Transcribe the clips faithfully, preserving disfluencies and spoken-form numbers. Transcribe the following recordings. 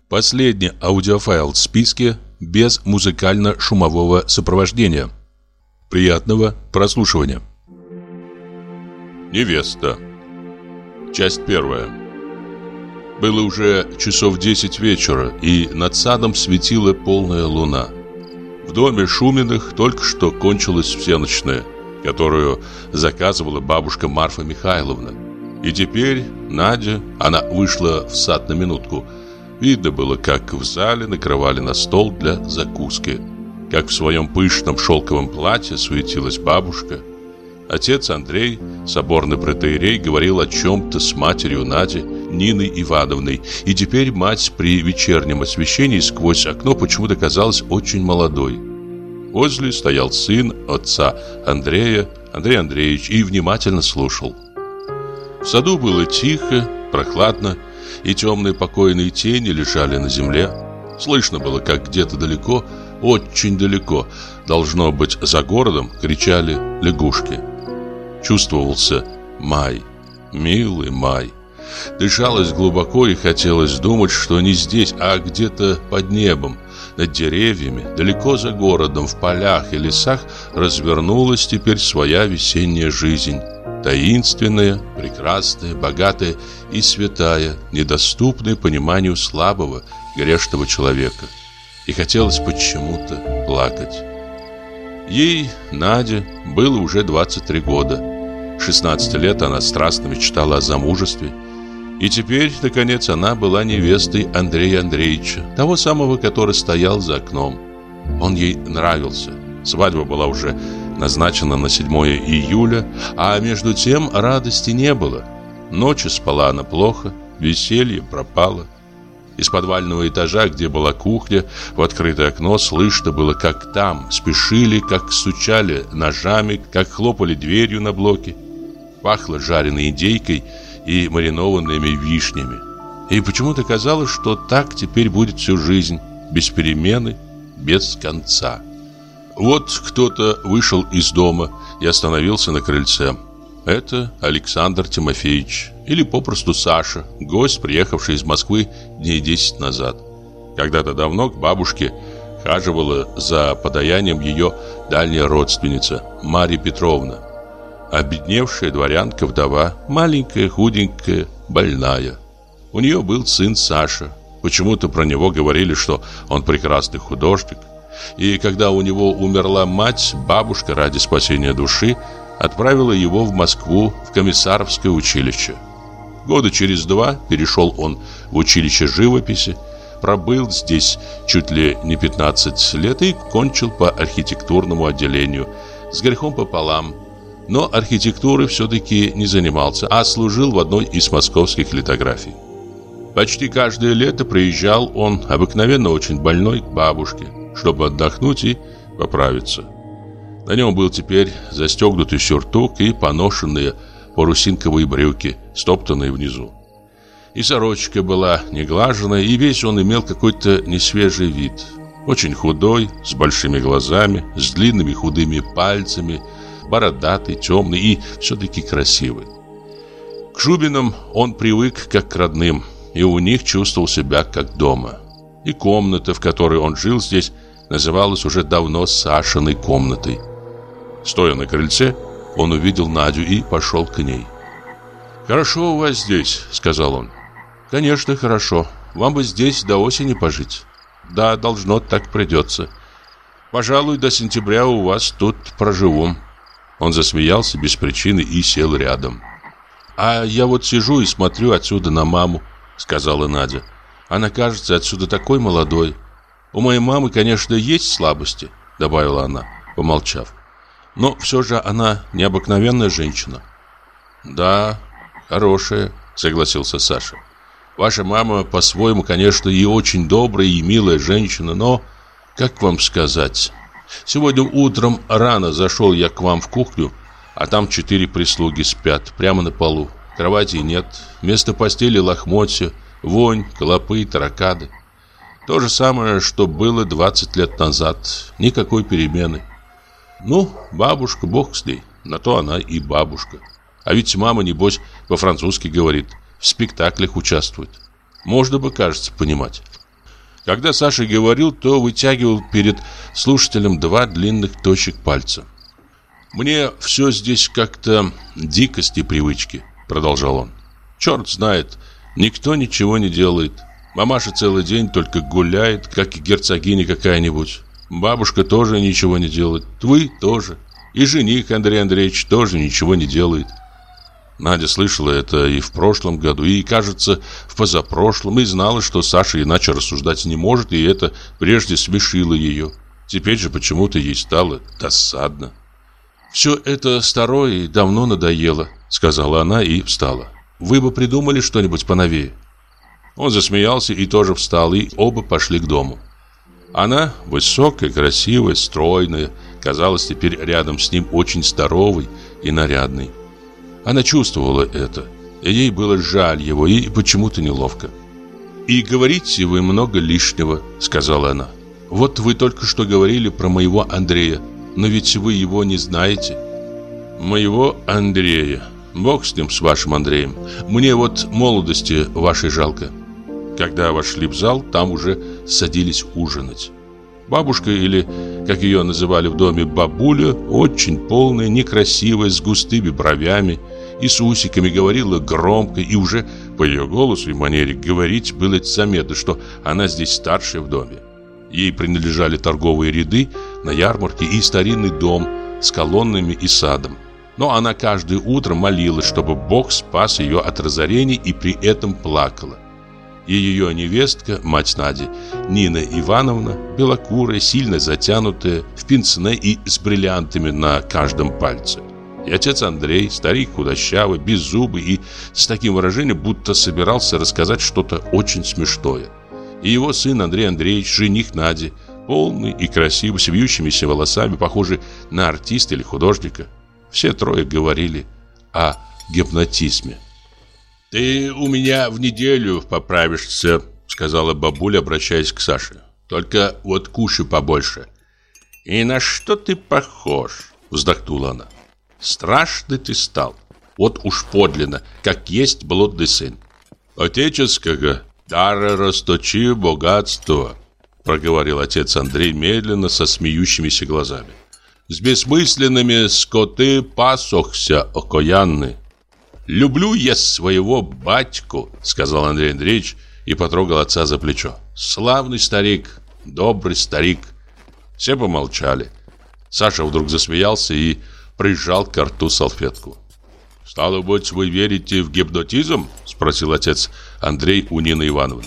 Последний аудиофайл в списке без музыкально-шумового сопровождения. Приятного прослушивания. Невеста. Часть первая. Было уже часов десять вечера, и над садом светила полная луна. В доме Шуминых только что кончилась всенощная, которую заказывала бабушка Марфа Михайловна. И теперь Надя, она вышла в сад на минутку. Видно было, как в зале накрывали на стол для закуски, как в своем пышном шелковом платье суетилась бабушка. Отец Андрей, соборный протоиерей, говорил о чем-то с матерью Нади, Ниной Ивановной, и теперь мать при вечернем освещении сквозь окно почему-то казалась очень молодой. Возле стоял сын отца Андрея, Андрей Андреевич, и внимательно слушал. В саду было тихо, прохладно, и темные покойные тени лежали на земле. Слышно было, как где-то далеко, очень далеко, должно быть, за городом, кричали лягушки. Чувствовался май, милый май. Дышалось глубоко и хотелось думать, что не здесь, а где-то под небом, над деревьями, далеко за городом, в полях и лесах развернулась теперь своя весенняя жизнь. Таинственная, прекрасная, богатая и святая, недоступная пониманию слабого, грешного человека. И хотелось почему-то плакать. Ей, Наде, было уже двадцать три года. шестнадцать лет она страстно мечтала о замужестве. И теперь, наконец, она была невестой Андрея Андреевича, того самого, который стоял за окном. Он ей нравился. Свадьба была уже назначена на седьмое июля, а между тем радости не было. Ночью спала она плохо, веселье пропало. Из подвального этажа, где была кухня, в открытое окно слышно было, как там спешили, как стучали ножами, как хлопали дверью на блоке. Пахло жареной индейкой и маринованными вишнями. И почему-то казалось, что так теперь будет всю жизнь, без перемены, без конца. Вот кто-то вышел из дома и остановился на крыльце. Это Александр Тимофеевич, или попросту Саша, гость, приехавший из Москвы дней десять назад. Когда-то давно к бабушке хаживала за подаянием ее дальняя родственница Марья Петровна. Обедневшая дворянка-вдова, маленькая, худенькая, больная. У нее был сын Саша. Почему-то про него говорили, что он прекрасный художник. И когда у него умерла мать, бабушка ради спасения души отправила его в Москву в комиссаровское училище. Года через два перешел он в училище живописи, пробыл здесь чуть ли не пятнадцать лет и кончил по архитектурному отделению, с грехом пополам. Но архитектурой все-таки не занимался, а служил в одной из московских литографий. Почти каждое лето приезжал он, обыкновенно очень больной, к бабушке, чтобы отдохнуть и поправиться. На нем был теперь застегнутый сюртук и поношенные парусинковые брюки, стоптанные внизу. И сорочка была неглаженная, и весь он имел какой-то несвежий вид. Очень худой, с большими глазами, с длинными худыми пальцами, бородатый, темный и все-таки красивый. К Шубиным он привык как к родным, и у них чувствовал себя как дома. И комната, в которой он жил здесь, называлась уже давно Сашиной комнатой. Стоя на крыльце, он увидел Надю и пошел к ней. «Хорошо у вас здесь», — сказал он. «Конечно, хорошо. Вам бы здесь до осени пожить». «Да, должно, так придется. Пожалуй, до сентября у вас тут проживу». Он засмеялся без причины и сел рядом. «А я вот сижу и смотрю отсюда на маму», — сказала Надя. «Она кажется отсюда такой молодой. У моей мамы, конечно, есть слабости», — добавила она, помолчав. «Но все же она необыкновенная женщина». «Да, хорошая», — согласился Саша. «Ваша мама по-своему, конечно, и очень добрая, и милая женщина, но, как вам сказать, сегодня утром рано зашел я к вам в кухню, а там четыре прислуги спят прямо на полу. Кровати нет, вместо постели лохмотья, вонь, клопы, тараканы. То же самое, что было двадцать лет назад, никакой перемены. Ну, бабушка, бог с ней, на то она и бабушка. А ведь мама, небось, по-французски говорит, в спектаклях участвует. Можно бы, кажется, понимать». Когда Саша говорил, то вытягивал перед слушателем два длинных тощих пальца. «Мне все здесь как-то дикость и привычки», — продолжал он. «Черт знает, никто ничего не делает. Мамаша целый день только гуляет, как и герцогиня какая-нибудь. Бабушка тоже ничего не делает. Вы тоже. И жених Андрей Андреевич тоже ничего не делает». Надя слышала это и в прошлом году, и, кажется, в позапрошлом, и знала, что Саша иначе рассуждать не может, и это прежде смешило ее. Теперь же почему-то ей стало досадно. «Все это старое и давно надоело», — сказала она и встала. «Вы бы придумали что-нибудь поновее». Он засмеялся и тоже встал, и оба пошли к дому. Она, высокая, красивая, стройная, казалась теперь рядом с ним очень здоровой и нарядной. Она чувствовала это, и ей было жаль его, и почему-то неловко. «И говорите вы много лишнего», — сказала она. «Вот вы только что говорили про моего Андрея, но ведь вы его не знаете». «Моего Андрея? Бог с ним, с вашим Андреем. Мне вот молодости вашей жалко». Когда вошли в зал, там уже садились ужинать. Бабушка, или, как ее называли в доме, бабуля, очень полная, некрасивая, с густыми бровями и с усиками, говорила громко, и уже по ее голосу и манере говорить было заметно, что она здесь старшая в доме. Ей принадлежали торговые ряды на ярмарке и старинный дом с колоннами и садом. Но она каждое утро молилась, чтобы Бог спас ее от разорений, и при этом плакала. И ее невестка, мать Нади, Нина Ивановна, белокурая, сильно затянутая, в пенсне и с бриллиантами на каждом пальце. И отец Андрей, старик худощавый, беззубый и с таким выражением, будто собирался рассказать что-то очень смешное. И его сын Андрей Андреевич, жених Нади, полный и красивый, с вьющимися волосами, похожий на артиста или художника. Все трое говорили о гипнотизме. «Ты у меня в неделю поправишься», — сказала бабуля, обращаясь к Саше. «Только вот кушай побольше». «И на что ты похож?» — вздохнула она. «Страшный ты стал. Вот уж подлинно, как есть блудный сын». «Отеческого дара расточи богатство», — проговорил отец Андрей медленно, со смеющимися глазами. «С бессмысленными скоты пасохся окаянный». «Люблю я своего батьку», — сказал Андрей Андреевич и потрогал отца за плечо. «Славный старик, добрый старик». Все помолчали. Саша вдруг засмеялся и прижал к рту салфетку. «Стало быть, вы верите в гипнотизм?» — спросил отец Андрей у Нины Ивановны.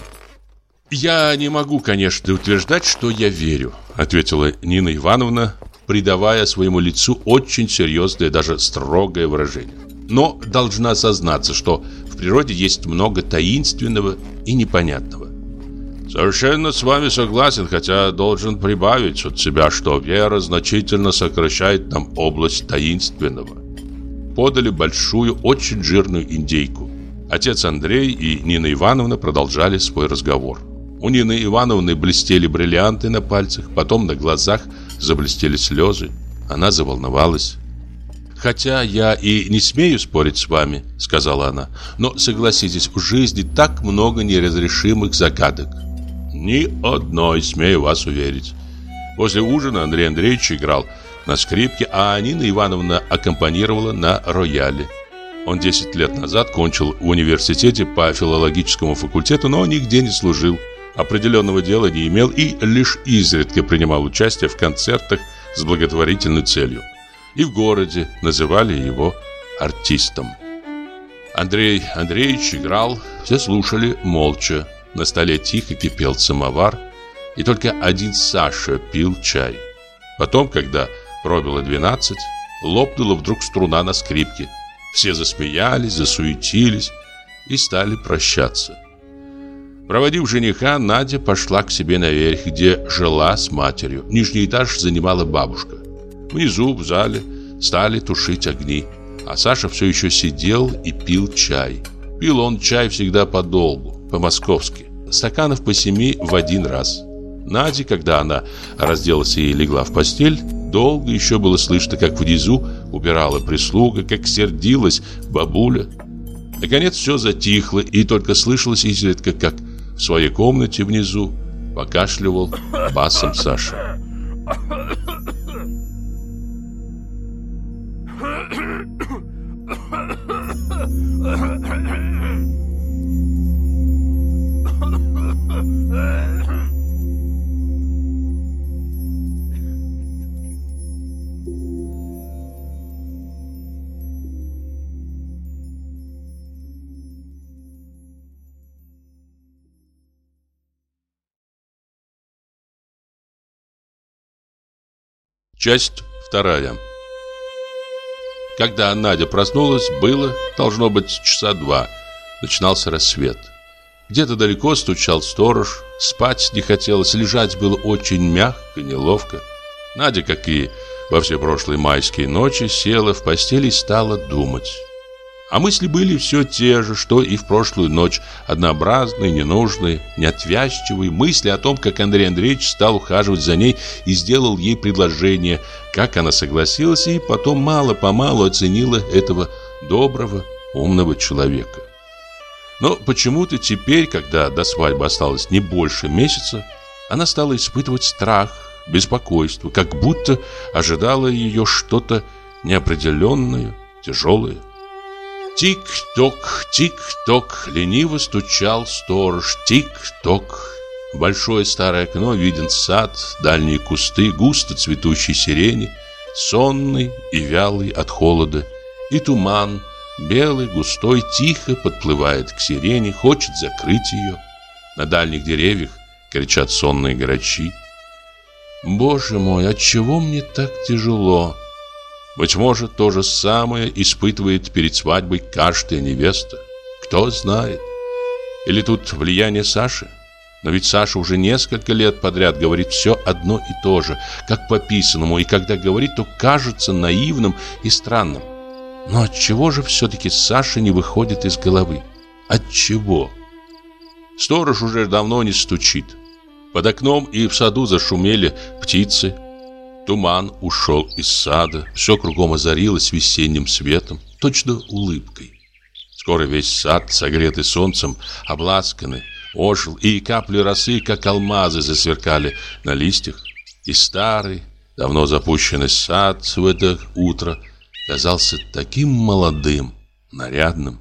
«Я не могу, конечно, утверждать, что я верю», — ответила Нина Ивановна, придавая своему лицу очень серьезное, даже строгое выражение. «Но должна сознаться, что в природе есть много таинственного и непонятного». «Совершенно с вами согласен, хотя должен прибавить от себя, что вера значительно сокращает нам область таинственного». Подали большую, очень жирную индейку. Отец Андрей и Нина Ивановна продолжали свой разговор. У Нины Ивановны блестели бриллианты на пальцах, потом на глазах заблестели слезы. Она заволновалась. «Хотя я и не смею спорить с вами, — сказала она, — но, согласитесь, в жизни так много неразрешимых загадок». «Ни одной, смею вас уверить». После ужина Андрей Андреевич играл на скрипке, а Нина Ивановна аккомпанировала на рояле. Он десять лет назад кончил в университете по филологическому факультету, но нигде не служил, определенного дела не имел и лишь изредка принимал участие в концертах с благотворительной целью. И в городе называли его артистом. Андрей Андреевич играл, все слушали молча. На столе тихо кипел самовар, и только один Саша пил чай. Потом, когда пробило двенадцать, лопнула вдруг струна на скрипке. Все засмеялись, засуетились и стали прощаться. Проводив жениха, Надя пошла к себе наверх, где жила с матерью. Нижний этаж занимала бабушка. Внизу, в зале, стали тушить огни, а Саша все еще сидел и пил чай. Пил он чай всегда подолгу, по-московски, стаканов по семи в один раз. Наде, когда она разделась и легла в постель, долго еще было слышно, как внизу убирала прислуга, как сердилась бабуля. Наконец все затихло, и только слышалось изредка, как в своей комнате внизу покашливал басом Саша. Часть вторая. Когда Надя проснулась, было, должно быть, часа два. Начинался рассвет. Где-то далеко стучал сторож. Спать не хотелось, лежать было очень мягко, неловко. Надя, как и во все прошлые майские ночи, села в постели и стала думать. А мысли были все те же, что и в прошлую ночь. Однообразные, ненужные, неотвязчивые мысли о том, как Андрей Андреевич стал ухаживать за ней и сделал ей предложение, как она согласилась и потом мало-помалу оценила этого доброго, умного человека. Но почему-то теперь, когда до свадьбы осталось не больше месяца, она стала испытывать страх, беспокойство, как будто ожидало ее что-то неопределенное, тяжелое. Тик-ток, тик-ток, лениво стучал сторож. Тик-ток. В большое старое окно виден сад, дальние кусты, густо цветущей сирени, сонный и вялый от холода, и туман, белый, густой, тихо подплывает к сирени, хочет закрыть ее. На дальних деревьях кричат сонные грачи. Боже мой, отчего мне так тяжело? Быть может, то же самое испытывает перед свадьбой каждая невеста. Кто знает? Или тут влияние Саши? Но ведь Саша уже несколько лет подряд говорит все одно и то же, как по писанному, и когда говорит, то кажется наивным и странным. Но отчего же все-таки Саша не выходит из головы? Отчего? Сторож уже давно не стучит. Под окном и в саду зашумели птицы. Туман ушел из сада, все кругом озарилось весенним светом, точно улыбкой. Скоро весь сад, согретый солнцем, обласканный, ожил, и капли росы, как алмазы, засверкали на листьях. И старый, давно запущенный сад в это утро казался таким молодым, нарядным.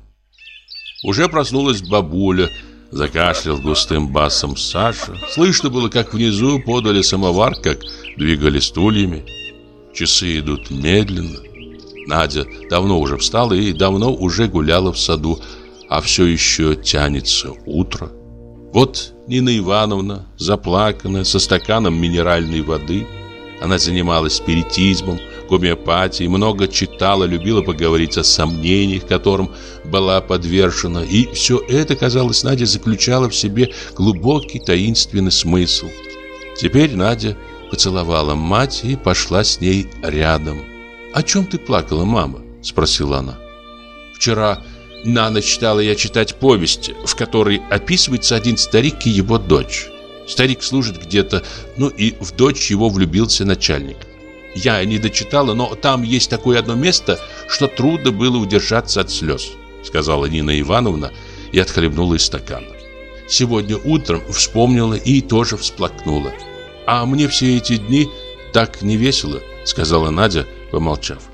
Уже проснулась бабуля, закашлял густым басом Саша. Слышно было, как внизу подали самовар, как двигали стульями. Часы идут медленно. Надя давно уже встала и давно уже гуляла в саду, а все еще тянется утро. Вот Нина Ивановна, заплаканная, со стаканом минеральной воды. Она занималась спиритизмом, гомеопатией, много читала, любила поговорить о сомнениях, которым была подвержена. И все это, казалось, Надя заключала в себе глубокий таинственный смысл. Теперь Надя поцеловала мать и пошла с ней рядом. «О чем ты плакала, мама?» – спросила она. «Вчера на ночь читала я читать повесть, в которой описывается один старик и его дочь. Старик служит где-то, ну и в дочь его влюбился начальник. Я не дочитала, но там есть такое одно место, что трудно было удержаться от слез», — сказала Нина Ивановна и отхлебнула из стакана. «Сегодня утром вспомнила и тоже всплакнула. А мне все эти дни так не весело», — сказала Надя, помолчав.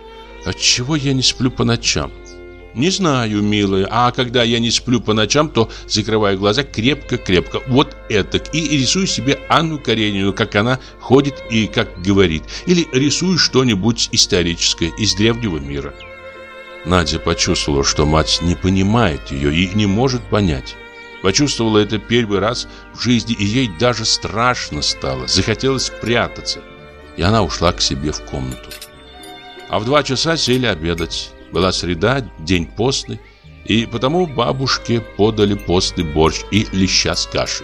«Отчего я не сплю по ночам?» «Не знаю, милая, а когда я не сплю по ночам, то закрываю глаза крепко-крепко, вот этак, и рисую себе Анну Каренину, как она ходит и как говорит, или рисую что-нибудь историческое из древнего мира». Надя почувствовала, что мать не понимает ее и не может понять. Почувствовала это первый раз в жизни, и ей даже страшно стало, захотелось прятаться, и она ушла к себе в комнату. А в два часа сели обедать. Была среда, день постный, и потому бабушке подали постный борщ и леща с кашей.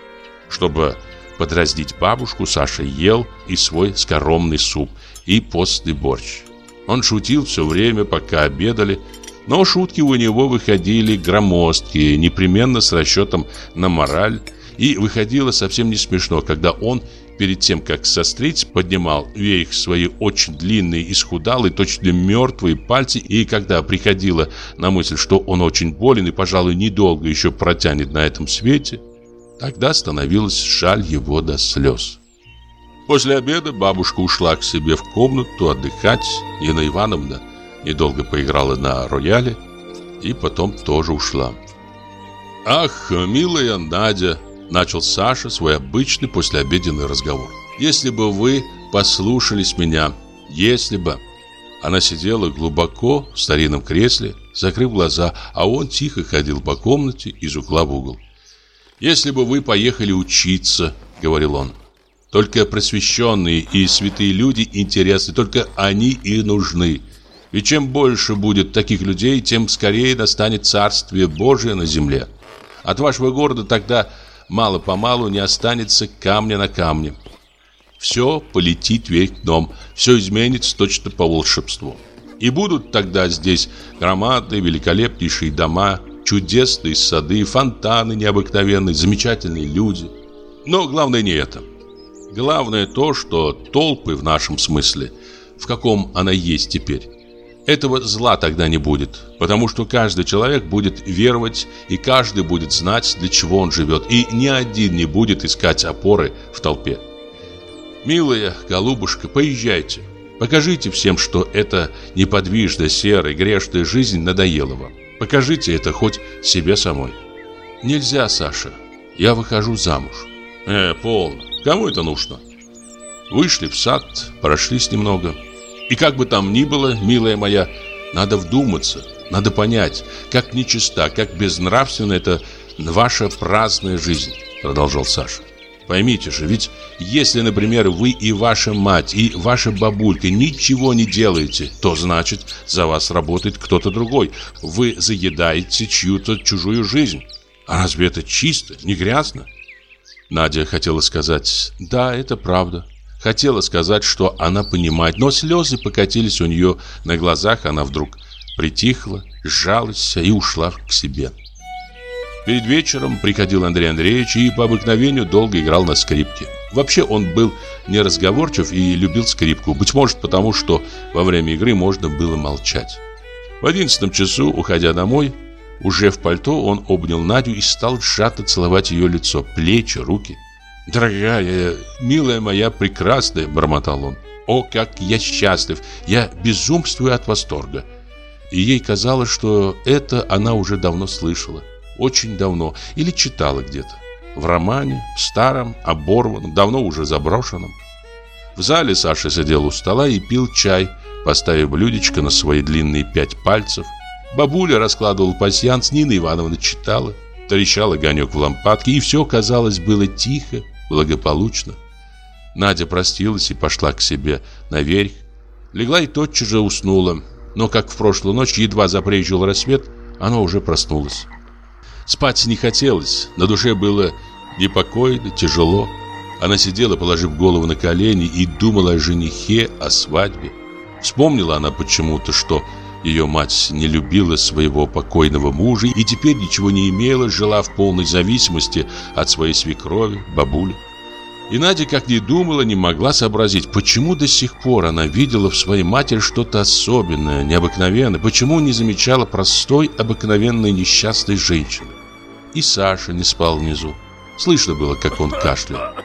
Чтобы подразнить бабушку, Саша ел и свой скоромный суп, и постный борщ. Он шутил все время, пока обедали, но шутки у него выходили громоздкие, непременно с расчетом на мораль, и выходило совсем не смешно, когда он перед тем, как сострить, поднимал вверх свои очень длинные, исхудалые, точно мертвые пальцы, и когда приходило на мысль, что он очень болен и, пожалуй, недолго еще протянет на этом свете, Тогда становилось жаль его до слез. После обеда бабушка ушла к себе в комнату отдыхать. Нина Ивановна недолго поиграла на рояле и потом тоже ушла. «Ах, милая Надя!» — начал Саша свой обычный послеобеденный разговор. «Если бы вы послушались меня, если бы...» Она сидела глубоко в старинном кресле, закрыв глаза, а он тихо ходил по комнате из угла в угол. «Если бы вы поехали учиться, — говорил он, — только просвещенные и святые люди интересны, только они и нужны. И чем больше будет таких людей, тем скорее настанет Царствие Божие на земле. От вашего города тогда мало-помалу не останется камня на камне. Все полетит вверх дном, все изменится точно по волшебству. И будут тогда здесь громадные, великолепнейшие дома, чудесные сады, фонтаны необыкновенные, замечательные люди. Но главное не это. Главное то, что толпы в нашем смысле, в каком она есть теперь, этого зла тогда не будет, потому что каждый человек будет веровать, и каждый будет знать, для чего он живет, и ни один не будет искать опоры в толпе. Милая голубушка, поезжайте, покажите всем, что эта неподвижная, серая, грешная жизнь надоела вам. Покажите это хоть себе самой. Нельзя, Саша, я выхожу замуж. Э, полно, кому это нужно? Вышли в сад, прошлись немного. И как бы там ни было, милая моя, надо вдуматься, надо понять, как нечиста, как безнравственна эта ваша праздная жизнь, продолжал Саша. Поймите же, ведь если, например, вы и ваша мать, и ваша бабулька ничего не делаете, то значит, за вас работает кто-то другой. Вы заедаете чью-то чужую жизнь. А разве это чисто, не грязно? Надя хотела сказать: да, это правда. Хотела сказать, что она понимает, но слезы покатились у нее на глазах. Она вдруг притихла, сжалась и ушла к себе. Перед вечером приходил Андрей Андреевич и по обыкновению долго играл на скрипке. Вообще он был неразговорчив и любил скрипку, быть может потому, что во время игры можно было молчать. В одиннадцатом часу, уходя домой, уже в пальто, он обнял Надю и стал сжато целовать ее лицо, плечи, руки. «Дорогая, милая моя, прекрасная!» – бормотал он. «О, как я счастлив! Я безумствую от восторга!» И ей казалось, что это она уже давно слышала. Очень давно, или читала где-то. В романе, в старом, оборванном, давно уже заброшенном. В зале Саша сидел у стола и пил чай, поставив блюдечко на свои длинные пять пальцев. Бабуля раскладывала пасьянс, Нина Ивановна читала. Трещал огонек в лампадке, и все, казалось, было тихо, благополучно. Надя простилась и пошла к себе наверх. Легла и тотчас же уснула. Но, как в прошлую ночь, едва забрезжил рассвет, она уже проснулась. Спать не хотелось, на душе было непокойно, тяжело. Она сидела, положив голову на колени, и думала о женихе, о свадьбе. Вспомнила она почему-то, что ее мать не любила своего покойного мужа и теперь ничего не имела, жила в полной зависимости от своей свекрови, бабули. И Надя, как ни думала, не могла сообразить, почему до сих пор она видела в своей матери что-то особенное, необыкновенное, почему не замечала простой, обыкновенной несчастной женщины. И Саша не спал внизу. Слышно было, как он кашлял.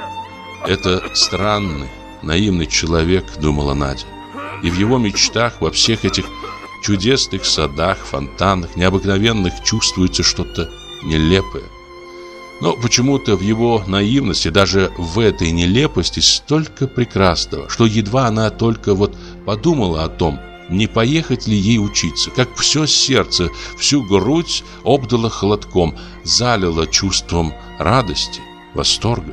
«Это странный, наивный человек», — думала Надя. И в его мечтах, во всех этих чудесных садах, фонтанах, необыкновенных чувствуется что-то нелепое. Но почему-то в его наивности, даже в этой нелепости, столько прекрасного, что едва она только вот подумала о том, не поехать ли ей учиться, как все сердце, всю грудь обдало холодком, залило чувством радости, восторга.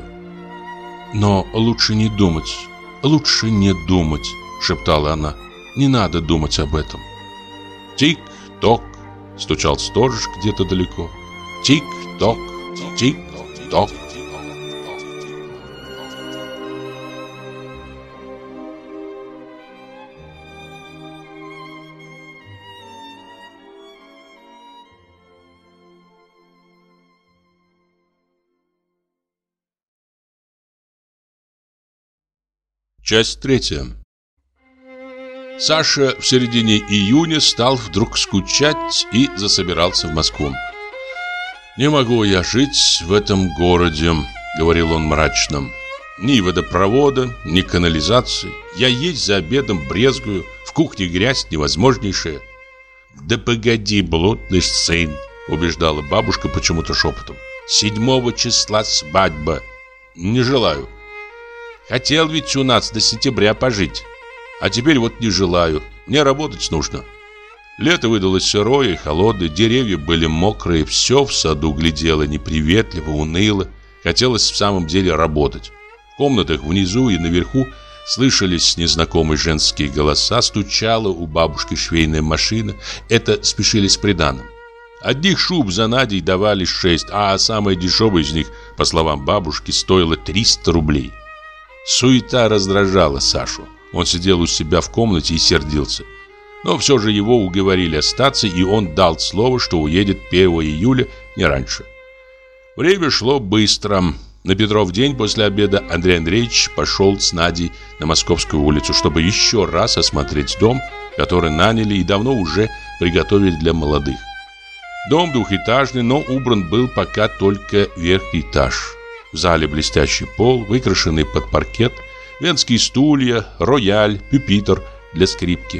«Но лучше не думать, лучше не думать», — шептала она. «Не надо думать об этом». «Тик-ток», — стучал сторож где-то далеко. «Тик-ток, тик-ток». Часть третья. Саша в середине июня стал вдруг скучать и засобирался в Москву. «Не могу я жить в этом городе», — говорил он мрачно. «Ни водопровода, ни канализации. Я есть за обедом брезгую, в кухне грязь невозможнейшая». «Да погоди, блудный сын», — убеждала бабушка почему-то шепотом. «Седьмого числа свадьба. Не желаю. Хотел ведь у нас до сентября пожить. А теперь вот не желаю. Мне работать нужно». Лето выдалось сырое и холодное, деревья были мокрые, все в саду глядело неприветливо, уныло. Хотелось в самом деле работать. В комнатах внизу и наверху слышались незнакомые женские голоса, стучала у бабушки швейная машина. Это спешили с приданым. Одних шуб за Надей давали шесть, а самая дешевая из них, по словам бабушки, стоила триста рублей. Суета раздражала Сашу. Он сидел у себя в комнате и сердился. Но все же его уговорили остаться, и он дал слово, что уедет первого июля, не раньше. Время шло быстро. На Петров день после обеда Андрей Андреевич пошел с Надей на Московскую улицу, чтобы еще раз осмотреть дом, который наняли и давно уже приготовили для молодых. Дом двухэтажный, но убран был пока только верхний этаж. В зале блестящий пол, выкрашенный под паркет, венские стулья, рояль, пюпитр для скрипки.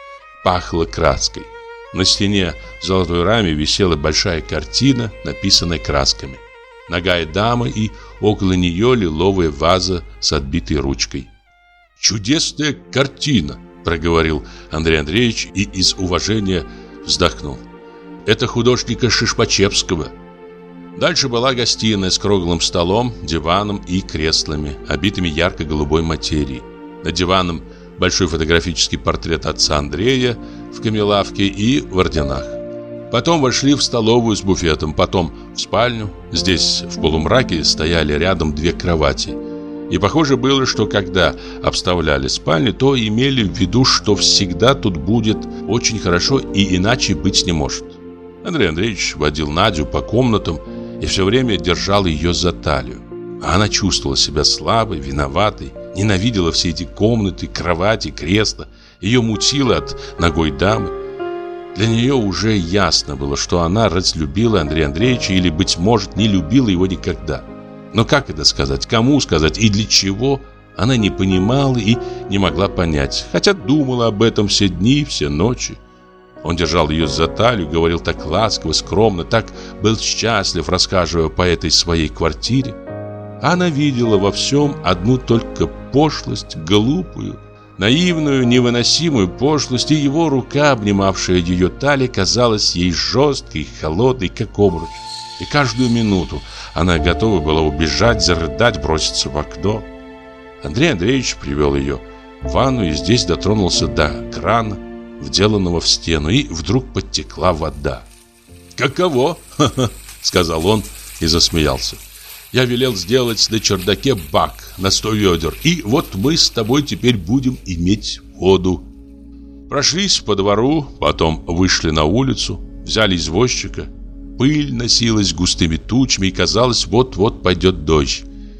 Пахло краской. На стене в золотой раме висела большая картина, написанная красками. Нагая дама и около нее лиловая ваза с отбитой ручкой. «Чудесная картина», — проговорил Андрей Андреевич и из уважения вздохнул. «Это художника Шишпачевского». Дальше была гостиная с круглым столом, диваном и креслами, обитыми ярко-голубой материей. На диваном большой фотографический портрет отца Андрея в камелавке и в орденах. Потом вошли в столовую с буфетом, потом в спальню. Здесь в полумраке стояли рядом две кровати. И похоже было, что когда обставляли спальню, то имели в виду, что всегда тут будет очень хорошо и иначе быть не может. Андрей Андреевич водил Надю по комнатам и все время держал ее за талию. А она чувствовала себя слабой, виноватой, ненавидела все эти комнаты, кровати, кресла. Ее мутило от ногой дамы. Для нее уже ясно было, что она разлюбила Андрея Андреевича или, быть может, не любила его никогда. Но как это сказать, кому сказать и для чего, она не понимала и не могла понять, хотя думала об этом все дни, все ночи. Он держал ее за талию, говорил так ласково, скромно, так был счастлив, рассказывая по этой своей квартире. Она видела во всем одну только пошлость, глупую, наивную, невыносимую пошлость, и его рука, обнимавшая ее талию, казалась ей жесткой, холодной, как обруч. И каждую минуту она готова была убежать, зарыдать, броситься в окно. Андрей Андреевич привел ее в ванну и здесь дотронулся до крана, вделанного в стену, и вдруг подтекла вода. «Каково?» — сказал он и засмеялся. «Я велел сделать на чердаке бак на сто ведер, и вот мы с тобой теперь будем иметь воду». Прошлись по двору, потом вышли на улицу, взяли извозчика. Пыль носилась густыми тучами, и казалось, вот-вот пойдет дождь.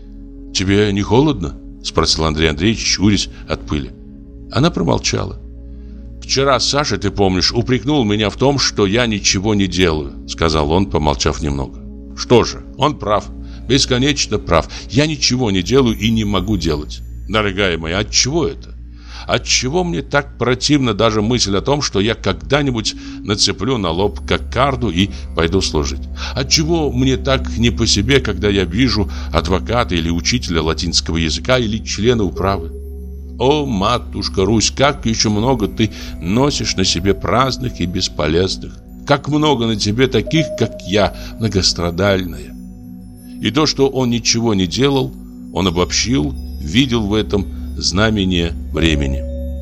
«Тебе не холодно?» — спросил Андрей Андреевич, щурясь от пыли. Она промолчала. «Вчера Саша, ты помнишь, упрекнул меня в том, что я ничего не делаю», — сказал он, помолчав немного. «Что же, он прав, бесконечно прав. Я ничего не делаю и не могу делать. Дорогая моя, отчего это? Отчего мне так противна даже мысль о том, что я когда-нибудь нацеплю на лоб кокарду и пойду служить? Отчего мне так не по себе, когда я вижу адвоката или учителя латинского языка или члена управы? О, матушка Русь, как еще много ты носишь на себе праздных и бесполезных! Как много на тебе таких, как я, многострадальная!» И то, что он ничего не делал, он обобщил, видел в этом знамение времени.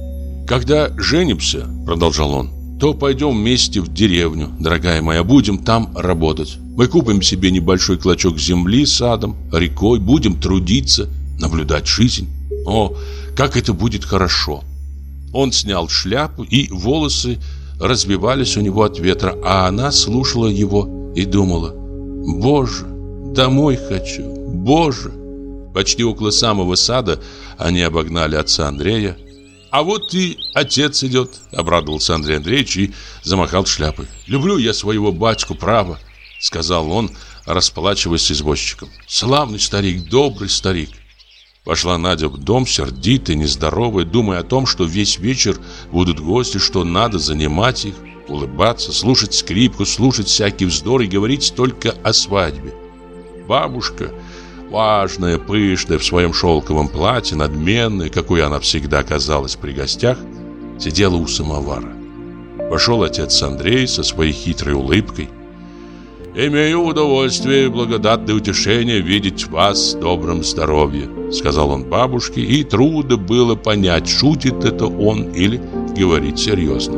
«Когда женимся, — продолжал он, — то пойдем вместе в деревню, дорогая моя, будем там работать. Мы купим себе небольшой клочок земли с садом, рекой, будем трудиться, наблюдать жизнь. О, как это будет хорошо!» Он снял шляпу, и волосы разбивались у него от ветра, а она слушала его и думала: «Боже, домой хочу, Боже!» Почти около самого сада они обогнали отца Андрея. «А вот и отец идет», — обрадовался Андрей Андреевич и замахал шляпой. «Люблю я своего батьку, право. сказал он, расплачиваясь с извозчиком. «Славный старик, добрый старик». Пошла Надя в дом, сердитая, нездоровая, думая о том, что весь вечер будут гости, что надо занимать их, улыбаться, слушать скрипку, слушать всякий вздор и говорить только о свадьбе. Бабушка, важная, пышная, в своем шелковом платье, надменная, какой она всегда казалась при гостях, сидела у самовара. Вошел отец Андрей со своей хитрой улыбкой. «Имею удовольствие и благодатное утешение видеть вас в добром здоровье», сказал он бабушке, и трудно было понять, шутит это он или говорит серьезно.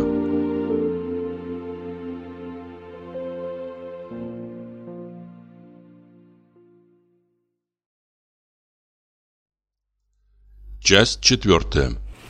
Часть четвертая.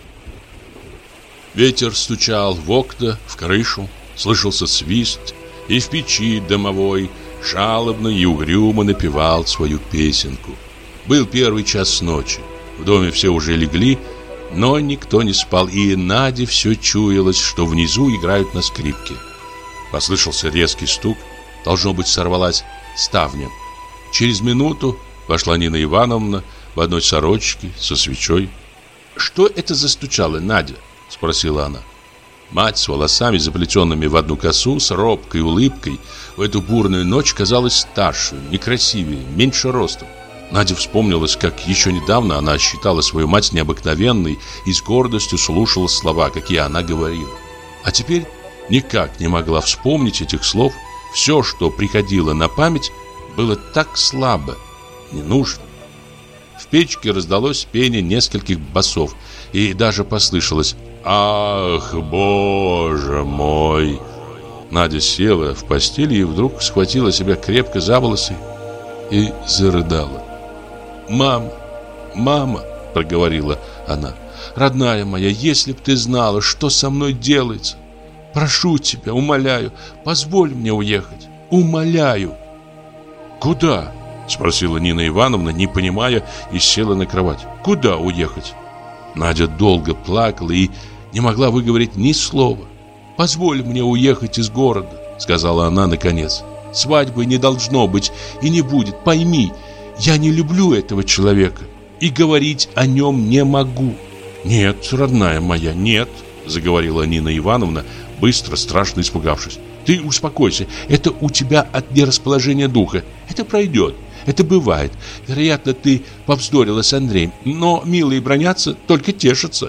Ветер стучал в окна, в крышу, слышался свист, и в печи домовой жалобно и угрюмо напевал свою песенку. Был первый час ночи. В доме все уже легли, но никто не спал, и Наде все чуялось, что внизу играют на скрипке. Послышался резкий стук, должно быть, сорвалась ставня. Через минуту вошла Нина Ивановна в одной сорочке со свечой. «Что это застучало, Надя?» — спросила она. Мать с волосами, заплетенными в одну косу, с робкой улыбкой, в эту бурную ночь казалась старше, некрасивее, меньше ростом. Надя вспомнилась, как еще недавно она считала свою мать необыкновенной и с гордостью слушала слова, какие она говорила. А теперь никак не могла вспомнить этих слов. Все, что приходило на память, было так слабо, не нужно. В печке раздалось пение нескольких басов, и даже послышалось: «Ах, Боже мой!» Надя села в постели и вдруг схватила себя крепко за волосы и зарыдала. «Мама, мама!» — проговорила она. «Родная моя, если б ты знала, что со мной делается! Прошу тебя, умоляю, позволь мне уехать! Умоляю!» «Куда?» — спросила Нина Ивановна, не понимая, и села на кровать. «Куда уехать?» Надя долго плакала и не могла выговорить ни слова. «Позволь мне уехать из города», — сказала она наконец. «Свадьбы не должно быть и не будет, пойми. Я не люблю этого человека и говорить о нем не могу». «Нет, родная моя, нет», — заговорила Нина Ивановна, быстро, страшно испугавшись. «Ты успокойся, это у тебя от нерасположения духа. Это пройдет, это бывает. Вероятно, ты повздорила с Андреем, но милые бранятся, только тешатся».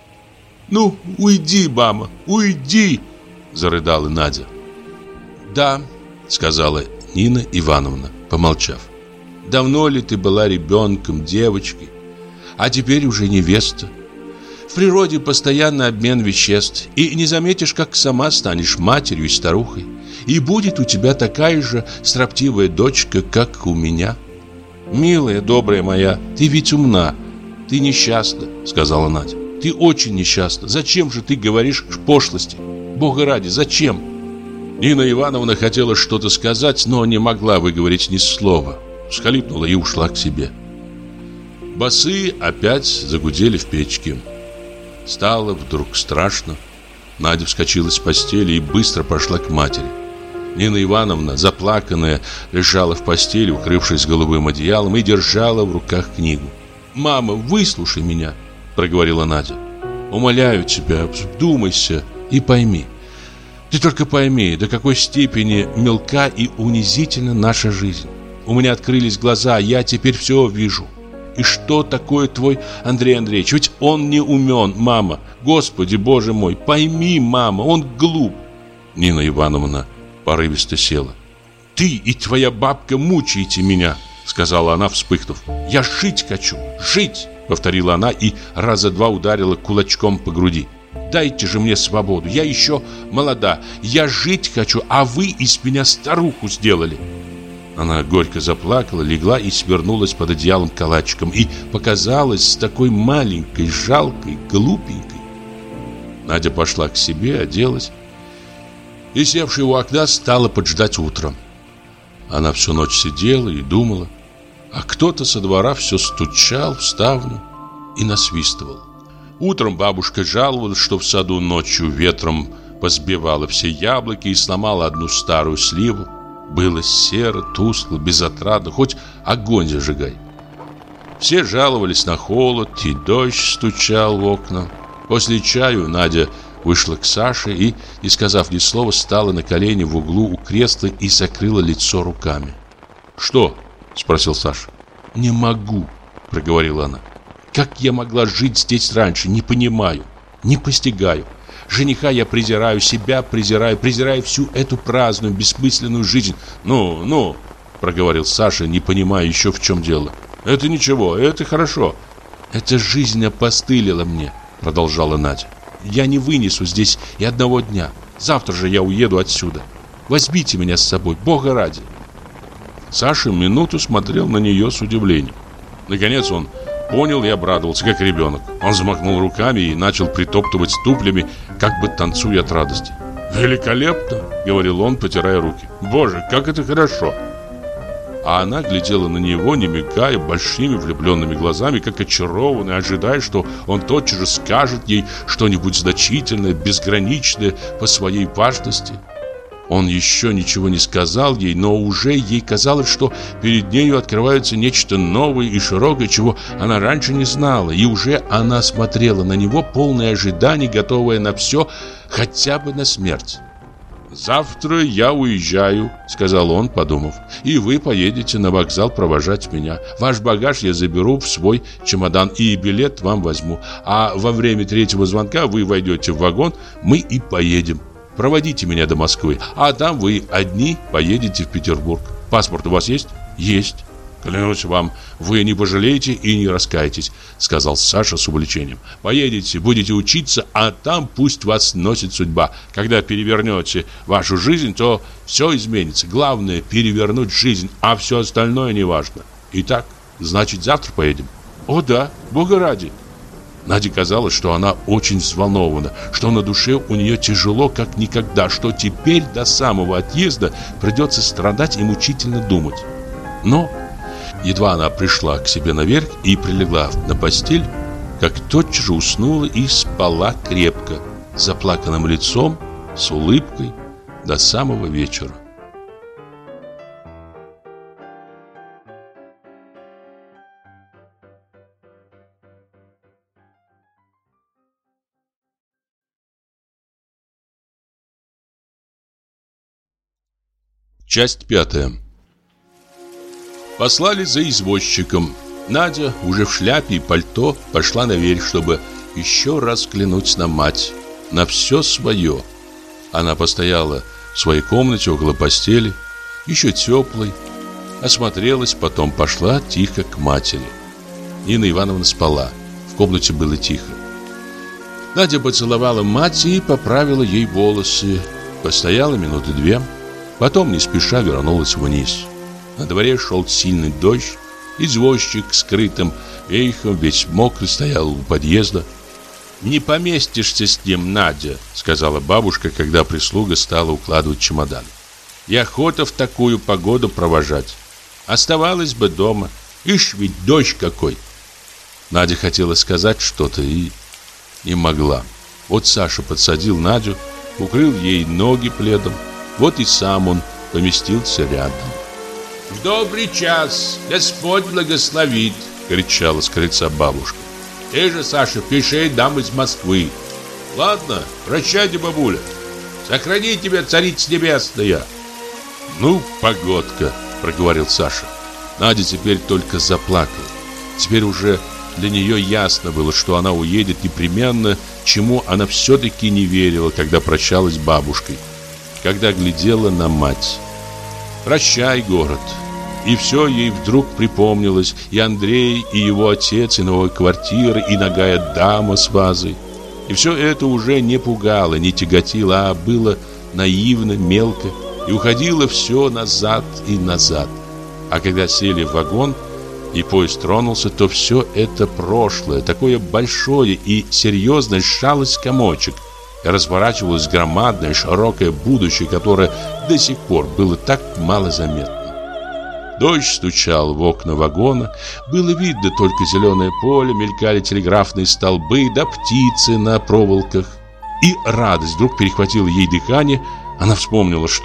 «Ну, уйди, мама, уйди!» — зарыдала Надя. «Да», — сказала Нина Ивановна, помолчав. «Давно ли ты была ребенком, девочкой, а теперь уже невеста? В природе постоянный обмен веществ, и не заметишь, как сама станешь матерью и старухой, и будет у тебя такая же строптивая дочка, как у меня. Милая, добрая моя, ты ведь умна, ты несчастна», — сказала Надя. «Ты очень несчастна. Зачем же ты говоришь пошлости? Бога ради, зачем?» Нина Ивановна хотела что-то сказать, но не могла выговорить ни слова. Всхлипнула и ушла к себе. Басы опять загудели в печке. Стало вдруг страшно. Надя вскочила с постели и быстро пошла к матери. Нина Ивановна, заплаканная, лежала в постели, укрывшись голубым одеялом, и держала в руках книгу. «Мама, выслушай меня», — проговорила Надя. «Умоляю тебя, вдумайся и пойми. Ты только пойми, до какой степени мелка и унизительна наша жизнь. У меня открылись глаза, я теперь все вижу. И что такое твой Андрей Андреевич? Ведь он не умен, мама. Господи, Боже мой, пойми, мама, он глуп». Нина Ивановна порывисто села. «Ты и твоя бабка мучаете меня», — сказала она, вспыхнув. «Я жить хочу, жить», — повторила она и раза два ударила кулачком по груди. «Дайте же мне свободу, я еще молода, я жить хочу, а вы из меня старуху сделали». Она горько заплакала, легла и свернулась под одеялом калачиком и показалась такой маленькой, жалкой, глупенькой. Надя пошла к себе, оделась и, севшая у окна, стала поджидать утра. Она всю ночь сидела и думала, а кто-то со двора все стучал в ставню и насвистывал. Утром бабушка жаловалась, что в саду ночью ветром посбивала все яблоки и сломала одну старую сливу. Было серо, тускло, безотрадно, хоть огонь зажигай. Все жаловались на холод, и дождь стучал в окна. После чаю Надя вышла к Саше и, не сказав ни слова, стала на колени в углу у кресла и закрыла лицо руками. «Что?» – спросил Саша. «Не могу», – проговорила она. «Как я могла жить здесь раньше, не понимаю, не постигаю. Жениха я презираю, себя презираю, презираю всю эту праздную, бессмысленную жизнь». «Ну, ну», – проговорил Саша, не понимая еще, в чем дело. «Это ничего, это хорошо». «Эта жизнь опостылила мне», – продолжала Надя. «Я не вынесу здесь и одного дня. Завтра же я уеду отсюда. Возьмите меня с собой, Бога ради». Саша минуту смотрел на нее с удивлением. Наконец он понял и обрадовался, как ребенок. Он взмахнул руками и начал притоптывать ступлями, как бы танцуя от радости. «Великолепно!» — говорил он, потирая руки. «Боже, как это хорошо!» А она глядела на него, не мигая, большими влюбленными глазами, как очарованная, ожидая, что он тотчас же скажет ей что-нибудь значительное, безграничное по своей важности. Он еще ничего не сказал ей, но уже ей казалось, что перед нею открывается нечто новое и широкое, чего она раньше не знала, и уже она смотрела на него, полное ожиданий, готовая на все, хотя бы на смерть. «Завтра я уезжаю», — сказал он, подумав, «и вы поедете на вокзал провожать меня. Ваш багаж я заберу в свой чемодан и билет вам возьму, а во время третьего звонка вы войдете в вагон, мы и поедем. Проводите меня до Москвы, а там вы одни поедете в Петербург. Паспорт у вас есть?» «Есть». «Клянусь вам, вы не пожалеете и не раскаетесь», — сказал Саша с увлечением. «Поедете, будете учиться, а там пусть вас носит судьба. Когда перевернете вашу жизнь, то все изменится. Главное — перевернуть жизнь, а все остальное не важно. Итак, значит, завтра поедем?» «О да, Бога ради». Наде казалось, что она очень взволнована, что на душе у нее тяжело, как никогда, что теперь до самого отъезда придется страдать и мучительно думать. Но едва она пришла к себе наверх и прилегла на постель, как тотчас же уснула и спала крепко, с заплаканным лицом, с улыбкой до самого вечера. Часть пятая. Послали за извозчиком. Надя, уже в шляпе и пальто, пошла наверх, чтобы еще раз взглянуть на мать, на все свое. Она постояла в своей комнате около постели, еще теплой, осмотрелась, потом пошла тихо к матери. Нина Ивановна спала, в комнате было тихо. Надя поцеловала мать и поправила ей волосы, постояла минуты две, потом не спеша вернулась вниз. На дворе шел сильный дождь, извозчик с скрытым вейхом, весь мокрый, стоял у подъезда. «Не поместишься с ним, Надя», — сказала бабушка, когда прислуга стала укладывать чемодан. «И охота в такую погоду провожать. Оставалась бы дома. Ишь, ведь дождь какой!» Надя хотела сказать что-то и не могла. Вот Саша подсадил Надю, укрыл ей ноги пледом. Вот и сам он поместился рядом. «В добрый час! Господь благословит!» — кричала с крыльца бабушка. «Ты же, Саша, пиши нам из Москвы!» «Ладно, прощайте, бабуля! Сохрани тебя, царица небесная!» «Ну, погодка!» — проговорил Саша. Надя теперь только заплакала. Теперь уже для нее ясно было, что она уедет непременно, чему она все-таки не верила, когда прощалась с бабушкой, когда глядела на мать. «Прощай, город!» И все ей вдруг припомнилось: и Андрей, и его отец, и новая квартира, и нагая дама с вазой. И все это уже не пугало, не тяготило, а было наивно, мелко, и уходило все назад и назад. А когда сели в вагон, и поезд тронулся, то все это прошлое, такое большое и серьезное, сжалось в комочек, и разворачивалось громадное, широкое будущее, которое до сих пор было так мало заметно. Дождь стучал в окна вагона, было видно только зеленое поле, мелькали телеграфные столбы да птицы на проволоках. И радость вдруг перехватила ей дыхание. Она вспомнила, что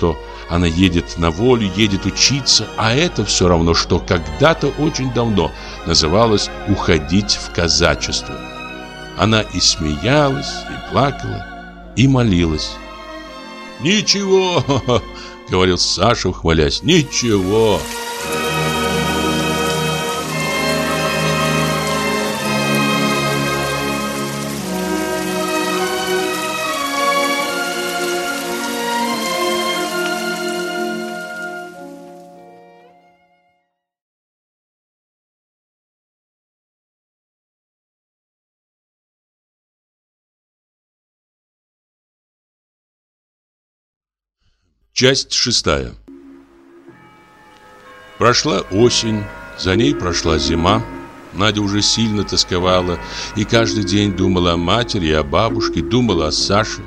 она едет на волю, едет учиться, а это все равно, что когда-то очень давно называлось «уходить в казачество». Она и смеялась, и плакала, и молилась. «Ничего!» — говорил Саша, ухвалясь. «Ничего!» Часть шестая. Прошла осень, за ней прошла зима. Надя уже сильно тосковала и каждый день думала о матери и о бабушке, думала о Саше.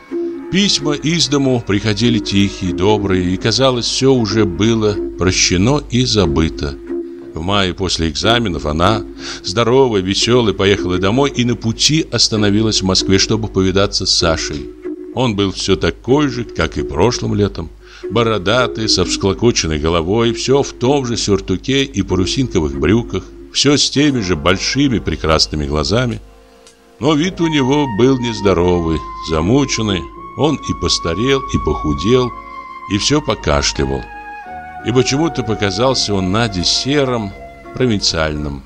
Письма из дому приходили тихие, добрые, и, казалось, все уже было прощено и забыто. В мае после экзаменов она, здоровая, веселая, поехала домой и на пути остановилась в Москве, чтобы повидаться с Сашей. Он был все такой же, как и прошлым летом. Бородатый, со всклокоченной головой, все в том же сюртуке и парусинковых брюках, все с теми же большими прекрасными глазами. Но вид у него был нездоровый, замученный. Он и постарел, и похудел, и все покашливал. И почему-то показался он Наде серым, провинциальным.